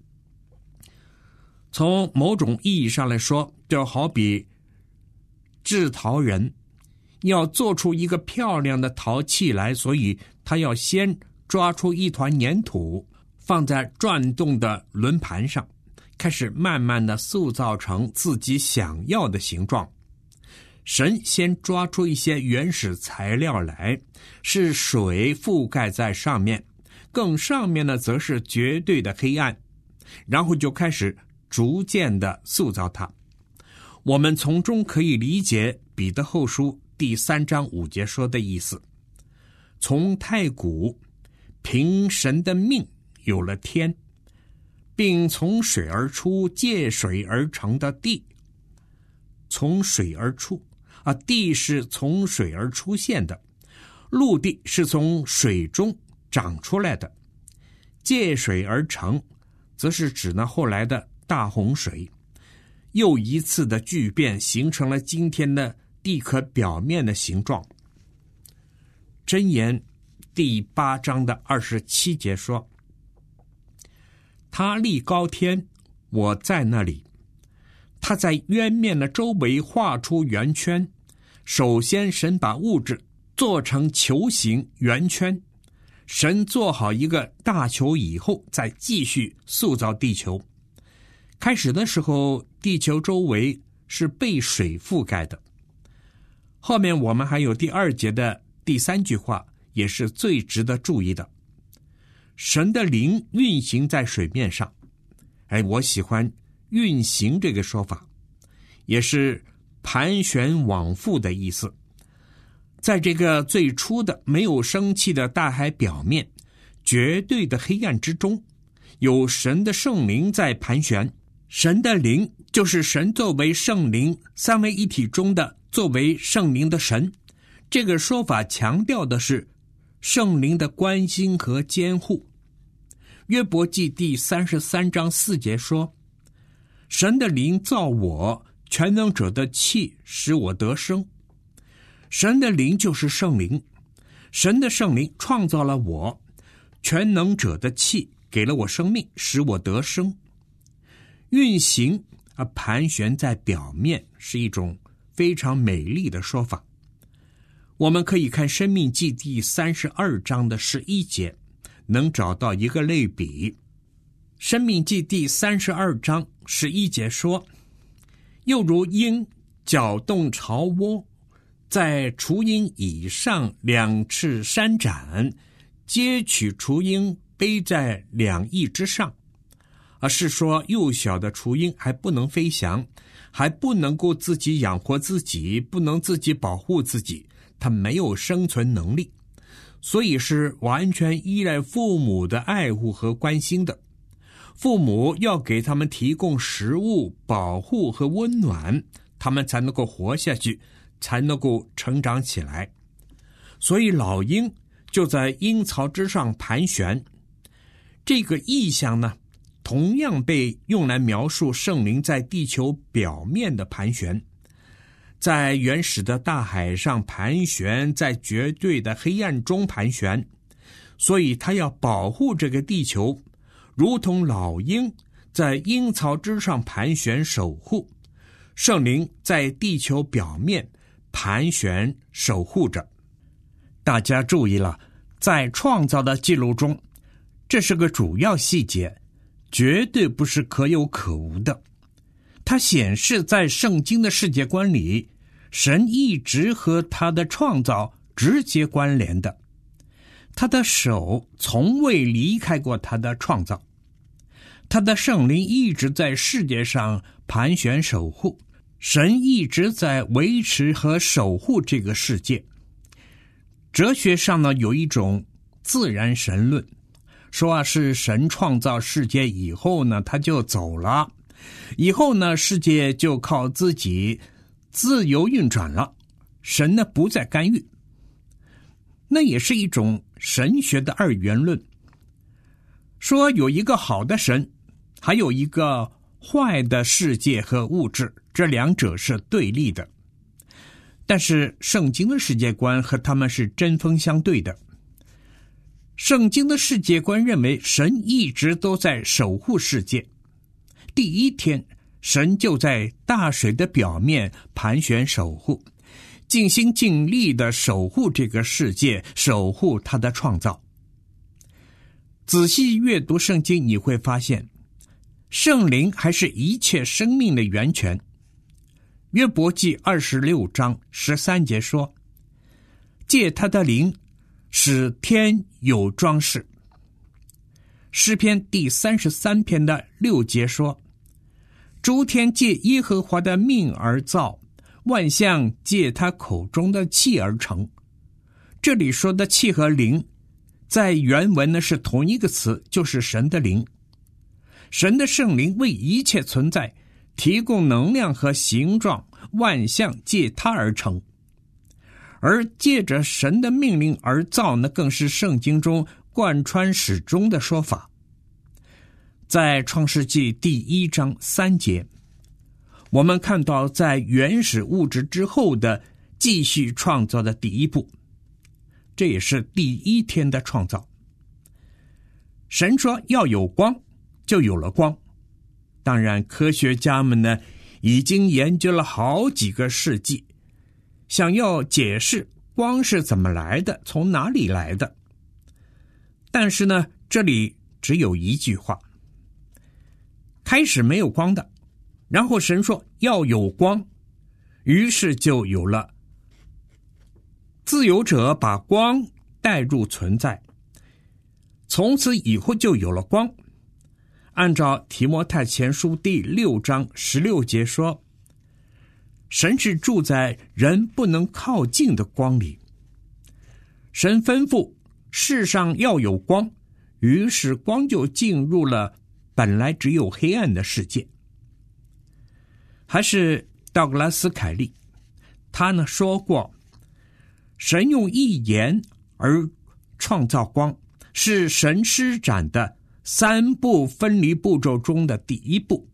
从某种意义上来说，就好比制陶人要做出一个漂亮的陶器来，所以他要先抓出一团粘土，放在转动的轮盘上，开始慢慢的塑造成自己想要的形状。神先抓出一些原始材料来，是水覆盖在上面，更上面呢则是绝对的黑暗，然后就开始逐渐的塑造它。我们从中可以理解彼得后书第3章5节说的意思：从太古凭神的命有了天，并从水而出，借水而成的地。从水而出啊，地是从水而出现的，陆地是从水中长出来的。借水而成则是指呢后来的大洪水，又一次的巨变，形成了今天的地壳表面的形状。箴言第8章的27节说：他立高天，我在那里。他在渊面的周围画出圆圈。首先神把物质做成球形圆圈，神做好一个大球以后，再继续塑造地球。开始的时候，地球周围是被水覆盖的。后面我们还有第2节的第3句话，也是最值得注意的。神的灵运行在水面上。我喜欢运行这个说法，也是盘旋往复的意思。在这个最初的没有生气的大海表面，绝对的黑暗之中，有神的圣灵在盘旋。神的灵就是神作为圣灵三位一体中的作为圣灵的神。这个说法强调的是圣灵的关心和监护。 约伯记第33章4节说，神的灵造我，全能者的气使我得生。神的灵就是圣灵，神的圣灵创造了我，全能者的气给了我生命，使我得生。运行盘旋在表面是一种非常美丽的说法。我们可以看申命记第32章的11节，能找到一个类比。申命记第32章11节说，又如鹰搅动巢窝，在雏鹰以上2翅扇展，接取雏鹰背在2翼之上。是说幼小的雏鹰还不能飞翔，还不能够自己养活自己，不能自己保护自己，它没有生存能力，所以是完全依赖父母的爱护和关心的。父母要给他们提供食物、保护和温暖，他们才能够活下去，才能够成长起来。所以老鹰就在鹰巢之上盘旋。这个意象呢，同样被用来描述圣灵在地球表面的盘旋，在原始的大海上盘旋，在绝对的黑暗中盘旋，所以他要保护这个地球，如同老鹰在鹰巢之上盘旋守护，圣灵在地球表面盘旋守护着。大家注意了，在创造的记录中，这是个主要细节，绝对不是可有可无的。它显示在圣经的世界观里，神一直和他的创造直接关联的，他的手从未离开过他的创造，他的圣灵一直在世界上盘旋守护，神一直在维持和守护这个世界。哲学上呢，有一种自然神论，说是神创造世界以后呢，他就走了，以后呢，世界就靠自己自由运转了，神呢不再干预。那也是一种神学的二元论，说有一个好的神，还有一个坏的世界和物质，这两者是对立的。但是圣经的世界观和他们是针锋相对的。圣经的世界观认为神一直都在守护世界，第一天神就在大水的表面盘旋守护，尽心尽力地守护这个世界，守护他的创造。仔细阅读圣经，你会发现圣灵还是一切生命的源泉。约伯记26章13节说，借他的灵使天有装饰。诗篇第33篇的6节说，诸天借耶和华的命而造，万象借他口中的气而成。这里说的气和灵，在原文呢是同一个词，就是神的灵。神的圣灵为一切存在提供能量和形状，万象借他而成。而借着神的命令而造呢，更是圣经中贯穿始终的说法。在创世纪第1章3节，我们看到在原始物质之后的继续创造的第一步，这也是第一天的创造。神说要有光，就有了光。当然科学家们呢已经研究了好几个世纪，想要解释光是怎么来的，从哪里来的。但是呢，这里只有一句话，开始没有光的，然后神说要有光，于是就有了。自由者把光带入存在，从此以后就有了光。按照提摩太前书第6章16节说，神是住在人不能靠近的光里。神吩咐世上要有光，于是光就进入了本来只有黑暗的世界。还是道格拉斯凯利，他呢说过，神用一言而创造光，是神施展的三步分离步骤中的第一步。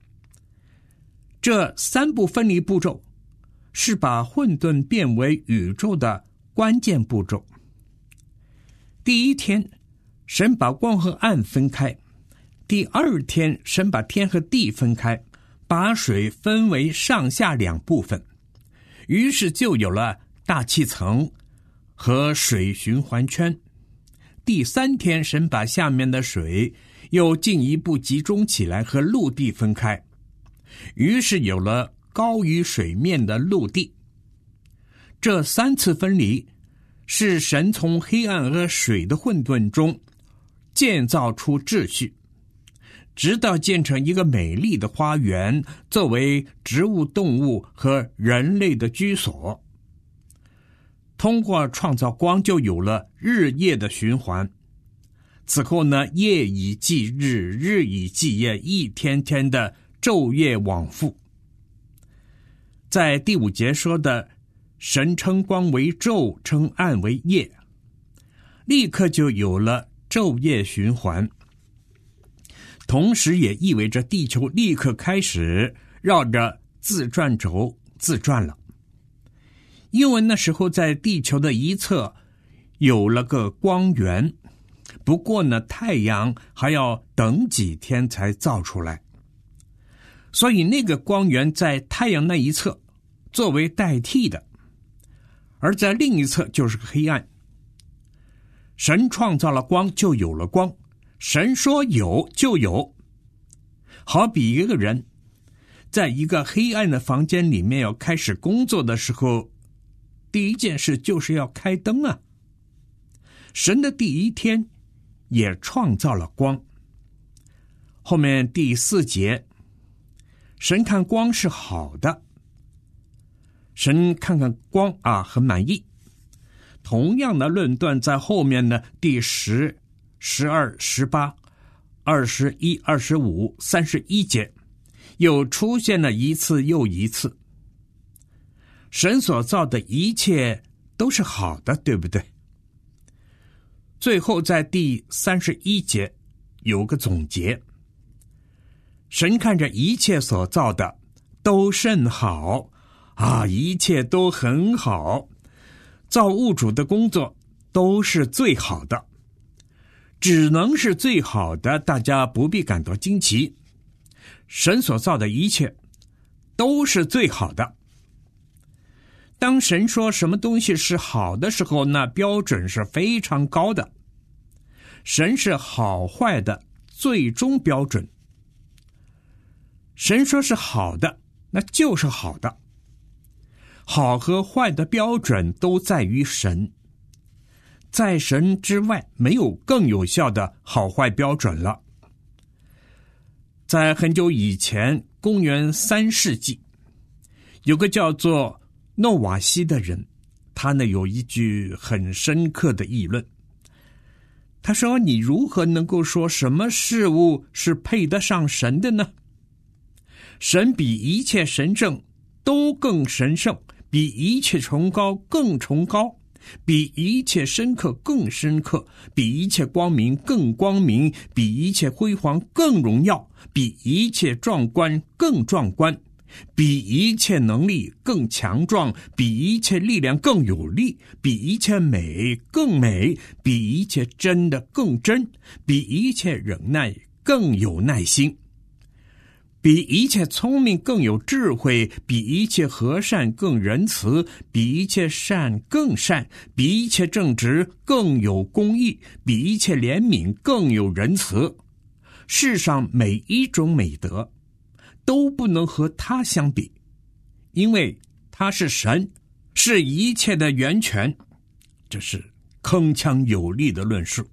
这三步分离步骤是把混沌变为宇宙的关键步骤。第一天，神把光和暗分开；第二天，神把天和地分开，把水分为上下两部分，于是就有了大气层和水循环圈。第三天，神把下面的水又进一步集中起来，和陆地分开，于是有了高于水面的陆地。这三次分离是神从黑暗和水的混沌中建造出秩序，直到建成一个美丽的花园，作为植物、动物和人类的居所。通过创造光，就有了日夜的循环。此后呢，夜以继日，日以继夜，一天天的昼夜往复。在第5节说的神称光为昼，称暗为夜，立刻就有了昼夜循环，同时也意味着地球立刻开始绕着自转轴自转了。因为那时候在地球的一侧有了个光源，不过呢，太阳还要等几天才造出来，所以那个光源在太阳那一侧作为代替的，而在另一侧就是黑暗。神创造了光，就有了光，神说有就有。好比一个人在一个黑暗的房间里面要开始工作的时候，第一件事就是要开灯啊。神的第一天也创造了光。后面第4节，神看光是好的，神看看光很满意。同样的论断在后面呢，第10、12、18、21、25、31节又出现了一次又一次。神所造的一切都是好的，对不对？最后在第31节有个总结，神看着一切所造的都甚好一切都很好，造物主的工作都是最好的，只能是最好的，大家不必感到惊奇。神所造的一切都是最好的。当神说什么东西是好的时候，那标准是非常高的。神是好坏的最终标准。神说是好的，那就是好的。好和坏的标准都在于神，在神之外没有更有效的好坏标准了。在很久以前，公元3世纪，有个叫做诺瓦西的人，他呢有一句很深刻的议论。他说，你如何能够说什么事物是配得上神的呢？神比一切神圣都更神圣，比一切崇高更崇高，比一切深刻更深刻，比一切光明更光明，比一切辉煌更荣耀，比一切壮观更壮观，比一切能力更强壮，比一切力量更有力，比一切美更美，比一切真的更真，比一切忍耐更有耐心，比一切聪明更有智慧，比一切和善更仁慈，比一切善更善，比一切正直更有公义，比一切怜悯更有仁慈。世上每一种美德都不能和他相比，因为他是神，是一切的源泉。这是铿锵有力的论述。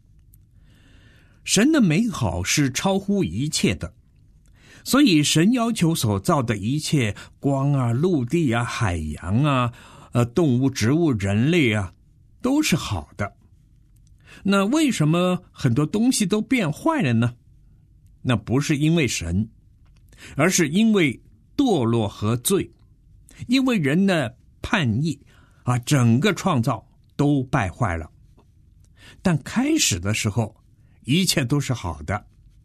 神的美好是超乎一切的，所以神要求所造的一切，光陆地海洋动物、植物、人类都是好的。那为什么很多东西都变坏了呢？那不是因为神，而是因为堕落和罪，因为人的叛逆整个创造都败坏了。但开始的时候， 一切都是好的。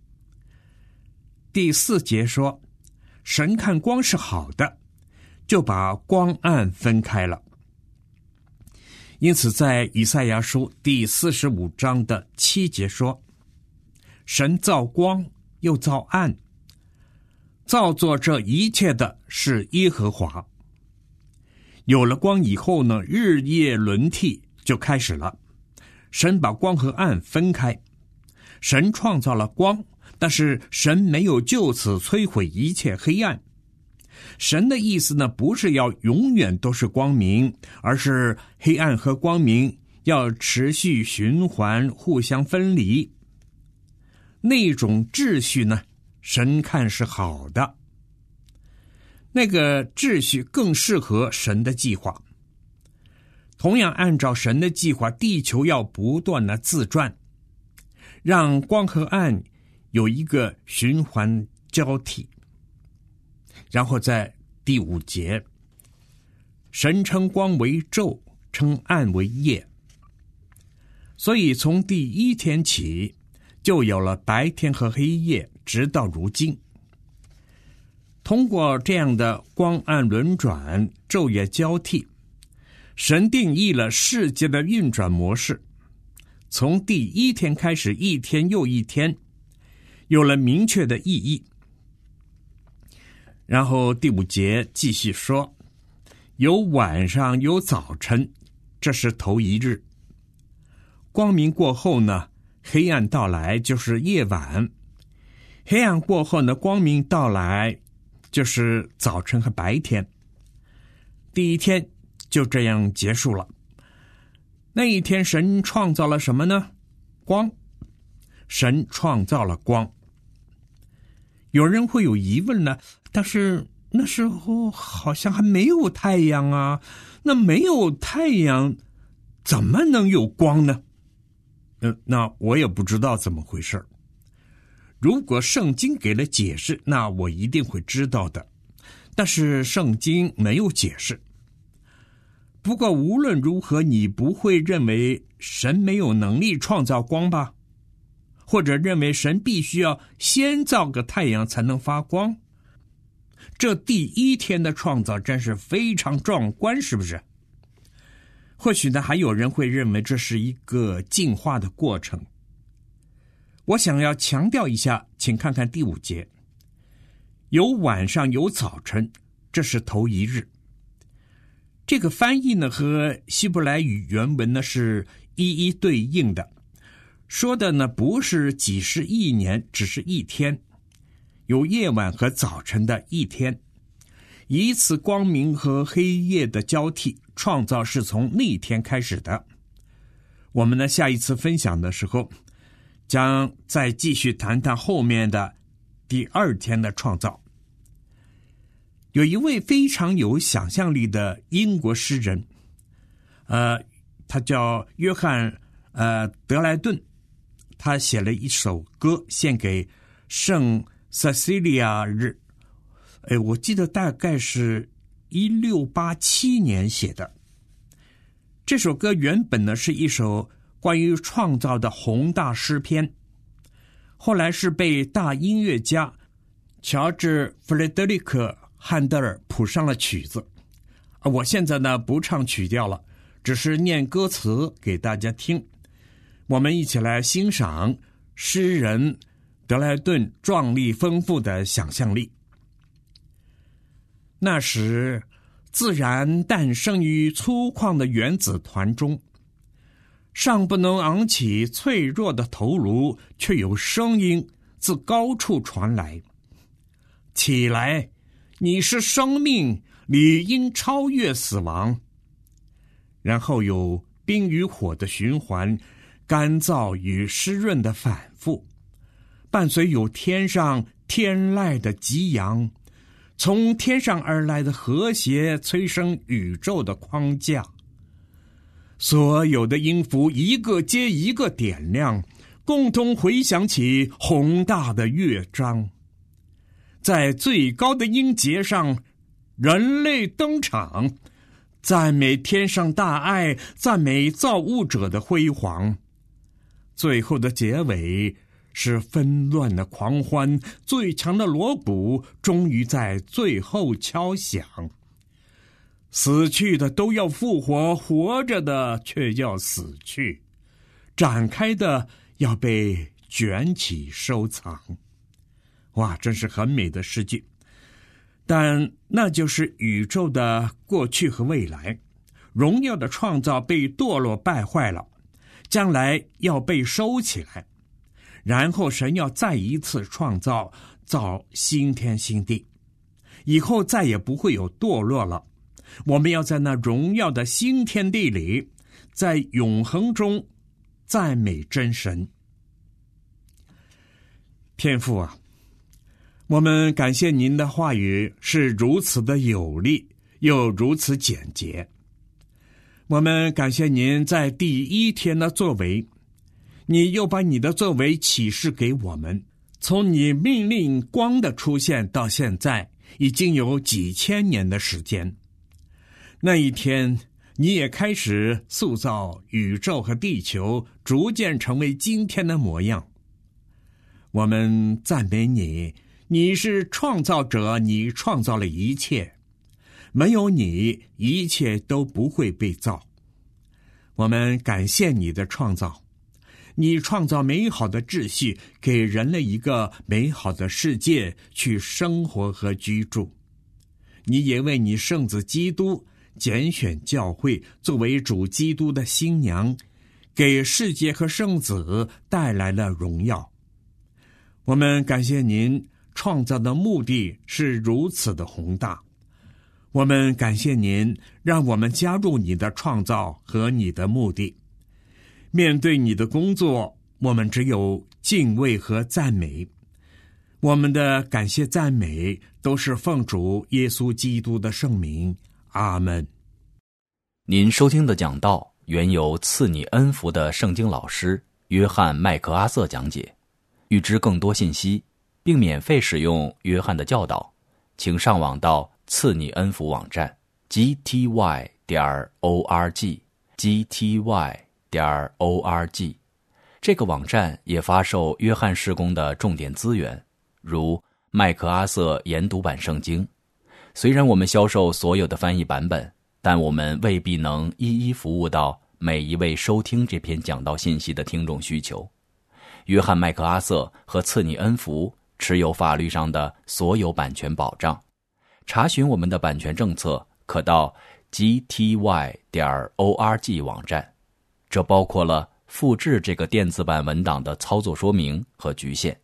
第4节说，神看光是好的，就把光暗分开了。因此在以赛亚书第45章的7节说，神造光又造暗，造作这一切的是耶和华。有了光以后呢，日夜轮替就开始了。神把光和暗分开，神创造了光，但是神没有就此摧毁一切黑暗。神的意思呢，不是要永远都是光明，而是黑暗和光明要持续循环，互相分离。那种秩序呢，神看是好的。那个秩序更适合神的计划。同样按照神的计划，地球要不断的自转，让光和暗有一个循环交替。然后在第5节，神称光为昼，称暗为夜。所以从第1天起，就有了白天和黑夜，直到如今。通过这样的光暗轮转，昼夜交替，神定义了世界的运转模式。从第1天开始，一天又一天，有了明确的意义。然后第5节继续说，有晚上有早晨，这是头一日。光明过后呢，黑暗到来，就是夜晚。黑暗过后呢，光明到来，就是早晨和白天。第1天就这样结束了。那一天神创造了什么呢？光。神创造了光。有人会有疑问呢，但是那时候好像还没有太阳啊，那没有太阳怎么能有光呢？那我也不知道怎么回事。如果圣经给了解释，那我一定会知道的。但是圣经没有解释。不过无论如何，你不会认为神没有能力创造光吧？或者认为神必须要先造个太阳才能发光？这第1天的创造真是非常壮观，是不是？或许呢，还有人会认为这是一个进化的过程。我想要强调一下，请看看第5节，有晚上有早晨，这是头一日。这个翻译呢和希伯来语原文呢是一一对应的，说的呢不是几十亿年，只是一天，有夜晚和早晨的一天。以此光明和黑夜的交替，创造是从那一天开始的。我们呢下一次分享的时候，将再继续谈谈后面的第2天的创造。有一位非常有想象力的英国诗人，他叫约翰德莱顿，他写了一首歌献给圣塞西利亚日。我记得大概是1687年写的。这首歌原本呢是一首关于创造的宏大诗篇，后来是被大音乐家乔治·弗雷德里克·汉德尔谱上了曲子。我现在呢不唱曲调了，只是念歌词给大家听。我们一起来欣赏诗人德莱顿壮丽丰富的想象力。那时，自然诞生于粗犷的原子团中，尚不能昂起脆弱的头颅，却有声音自高处传来：起来，你是生命，理应超越死亡。然后有冰与火的循环，干燥与湿润的反复，伴随有天上天籁的激扬，从天上而来的和谐催生宇宙的框架。所有的音符一个接一个点亮，共同回响起宏大的乐章。在最高的音节上，人类登场，赞美天上大爱，赞美造物者的辉煌。 最后的结尾是纷乱的狂欢，最强的锣鼓终于在最后敲响。死去的都要复活，活着的却要死去，展开的要被卷起收藏。哇，真是很美的诗句。但那就是宇宙的过去和未来，荣耀的创造被堕落败坏了，将来要被收起来，然后神要再一次创造，造新天新地，以后再也不会有堕落了。我们要在那荣耀的新天地里，在永恒中赞美真神。天父啊，我们感谢您的话语是如此的有力，又如此简洁。我们感谢您在第一天的作为，你又把你的作为启示给我们。从你命令光的出现到现在，已经有几千年的时间。那一天，你也开始塑造宇宙和地球，逐渐成为今天的模样。我们赞美你，你是创造者，你创造了一切，没有你，一切都不会被造。我们感谢你的创造，你创造美好的秩序，给人类一个美好的世界去生活和居住。你也为你圣子基督拣选教会作为主基督的新娘，给世界和圣子带来了荣耀。我们感谢您创造的目的是如此的宏大，我们感谢您让我们加入你的创造和你的目的。面对你的工作，我们只有敬畏和赞美。我们的感谢赞美都是奉主耶稣基督的圣名，阿们。 您收听的讲道原由赐你恩福的圣经老师约翰麦克阿瑟讲解。预知更多信息并免费使用约翰的教导，请上网到赐你恩福网站 gty.org gty.org。 这个网站也发售约翰事工的重点资源，如麦克阿瑟研读版圣经。虽然我们销售所有的翻译版本，但我们未必能一一服务到每一位收听这篇讲道信息的听众需求。约翰麦克阿瑟和赐你恩福持有法律上的所有版权保障。查询我们的版权政策，可到 gty.org 网站，这包括了复制这个电子版文档的操作说明和局限。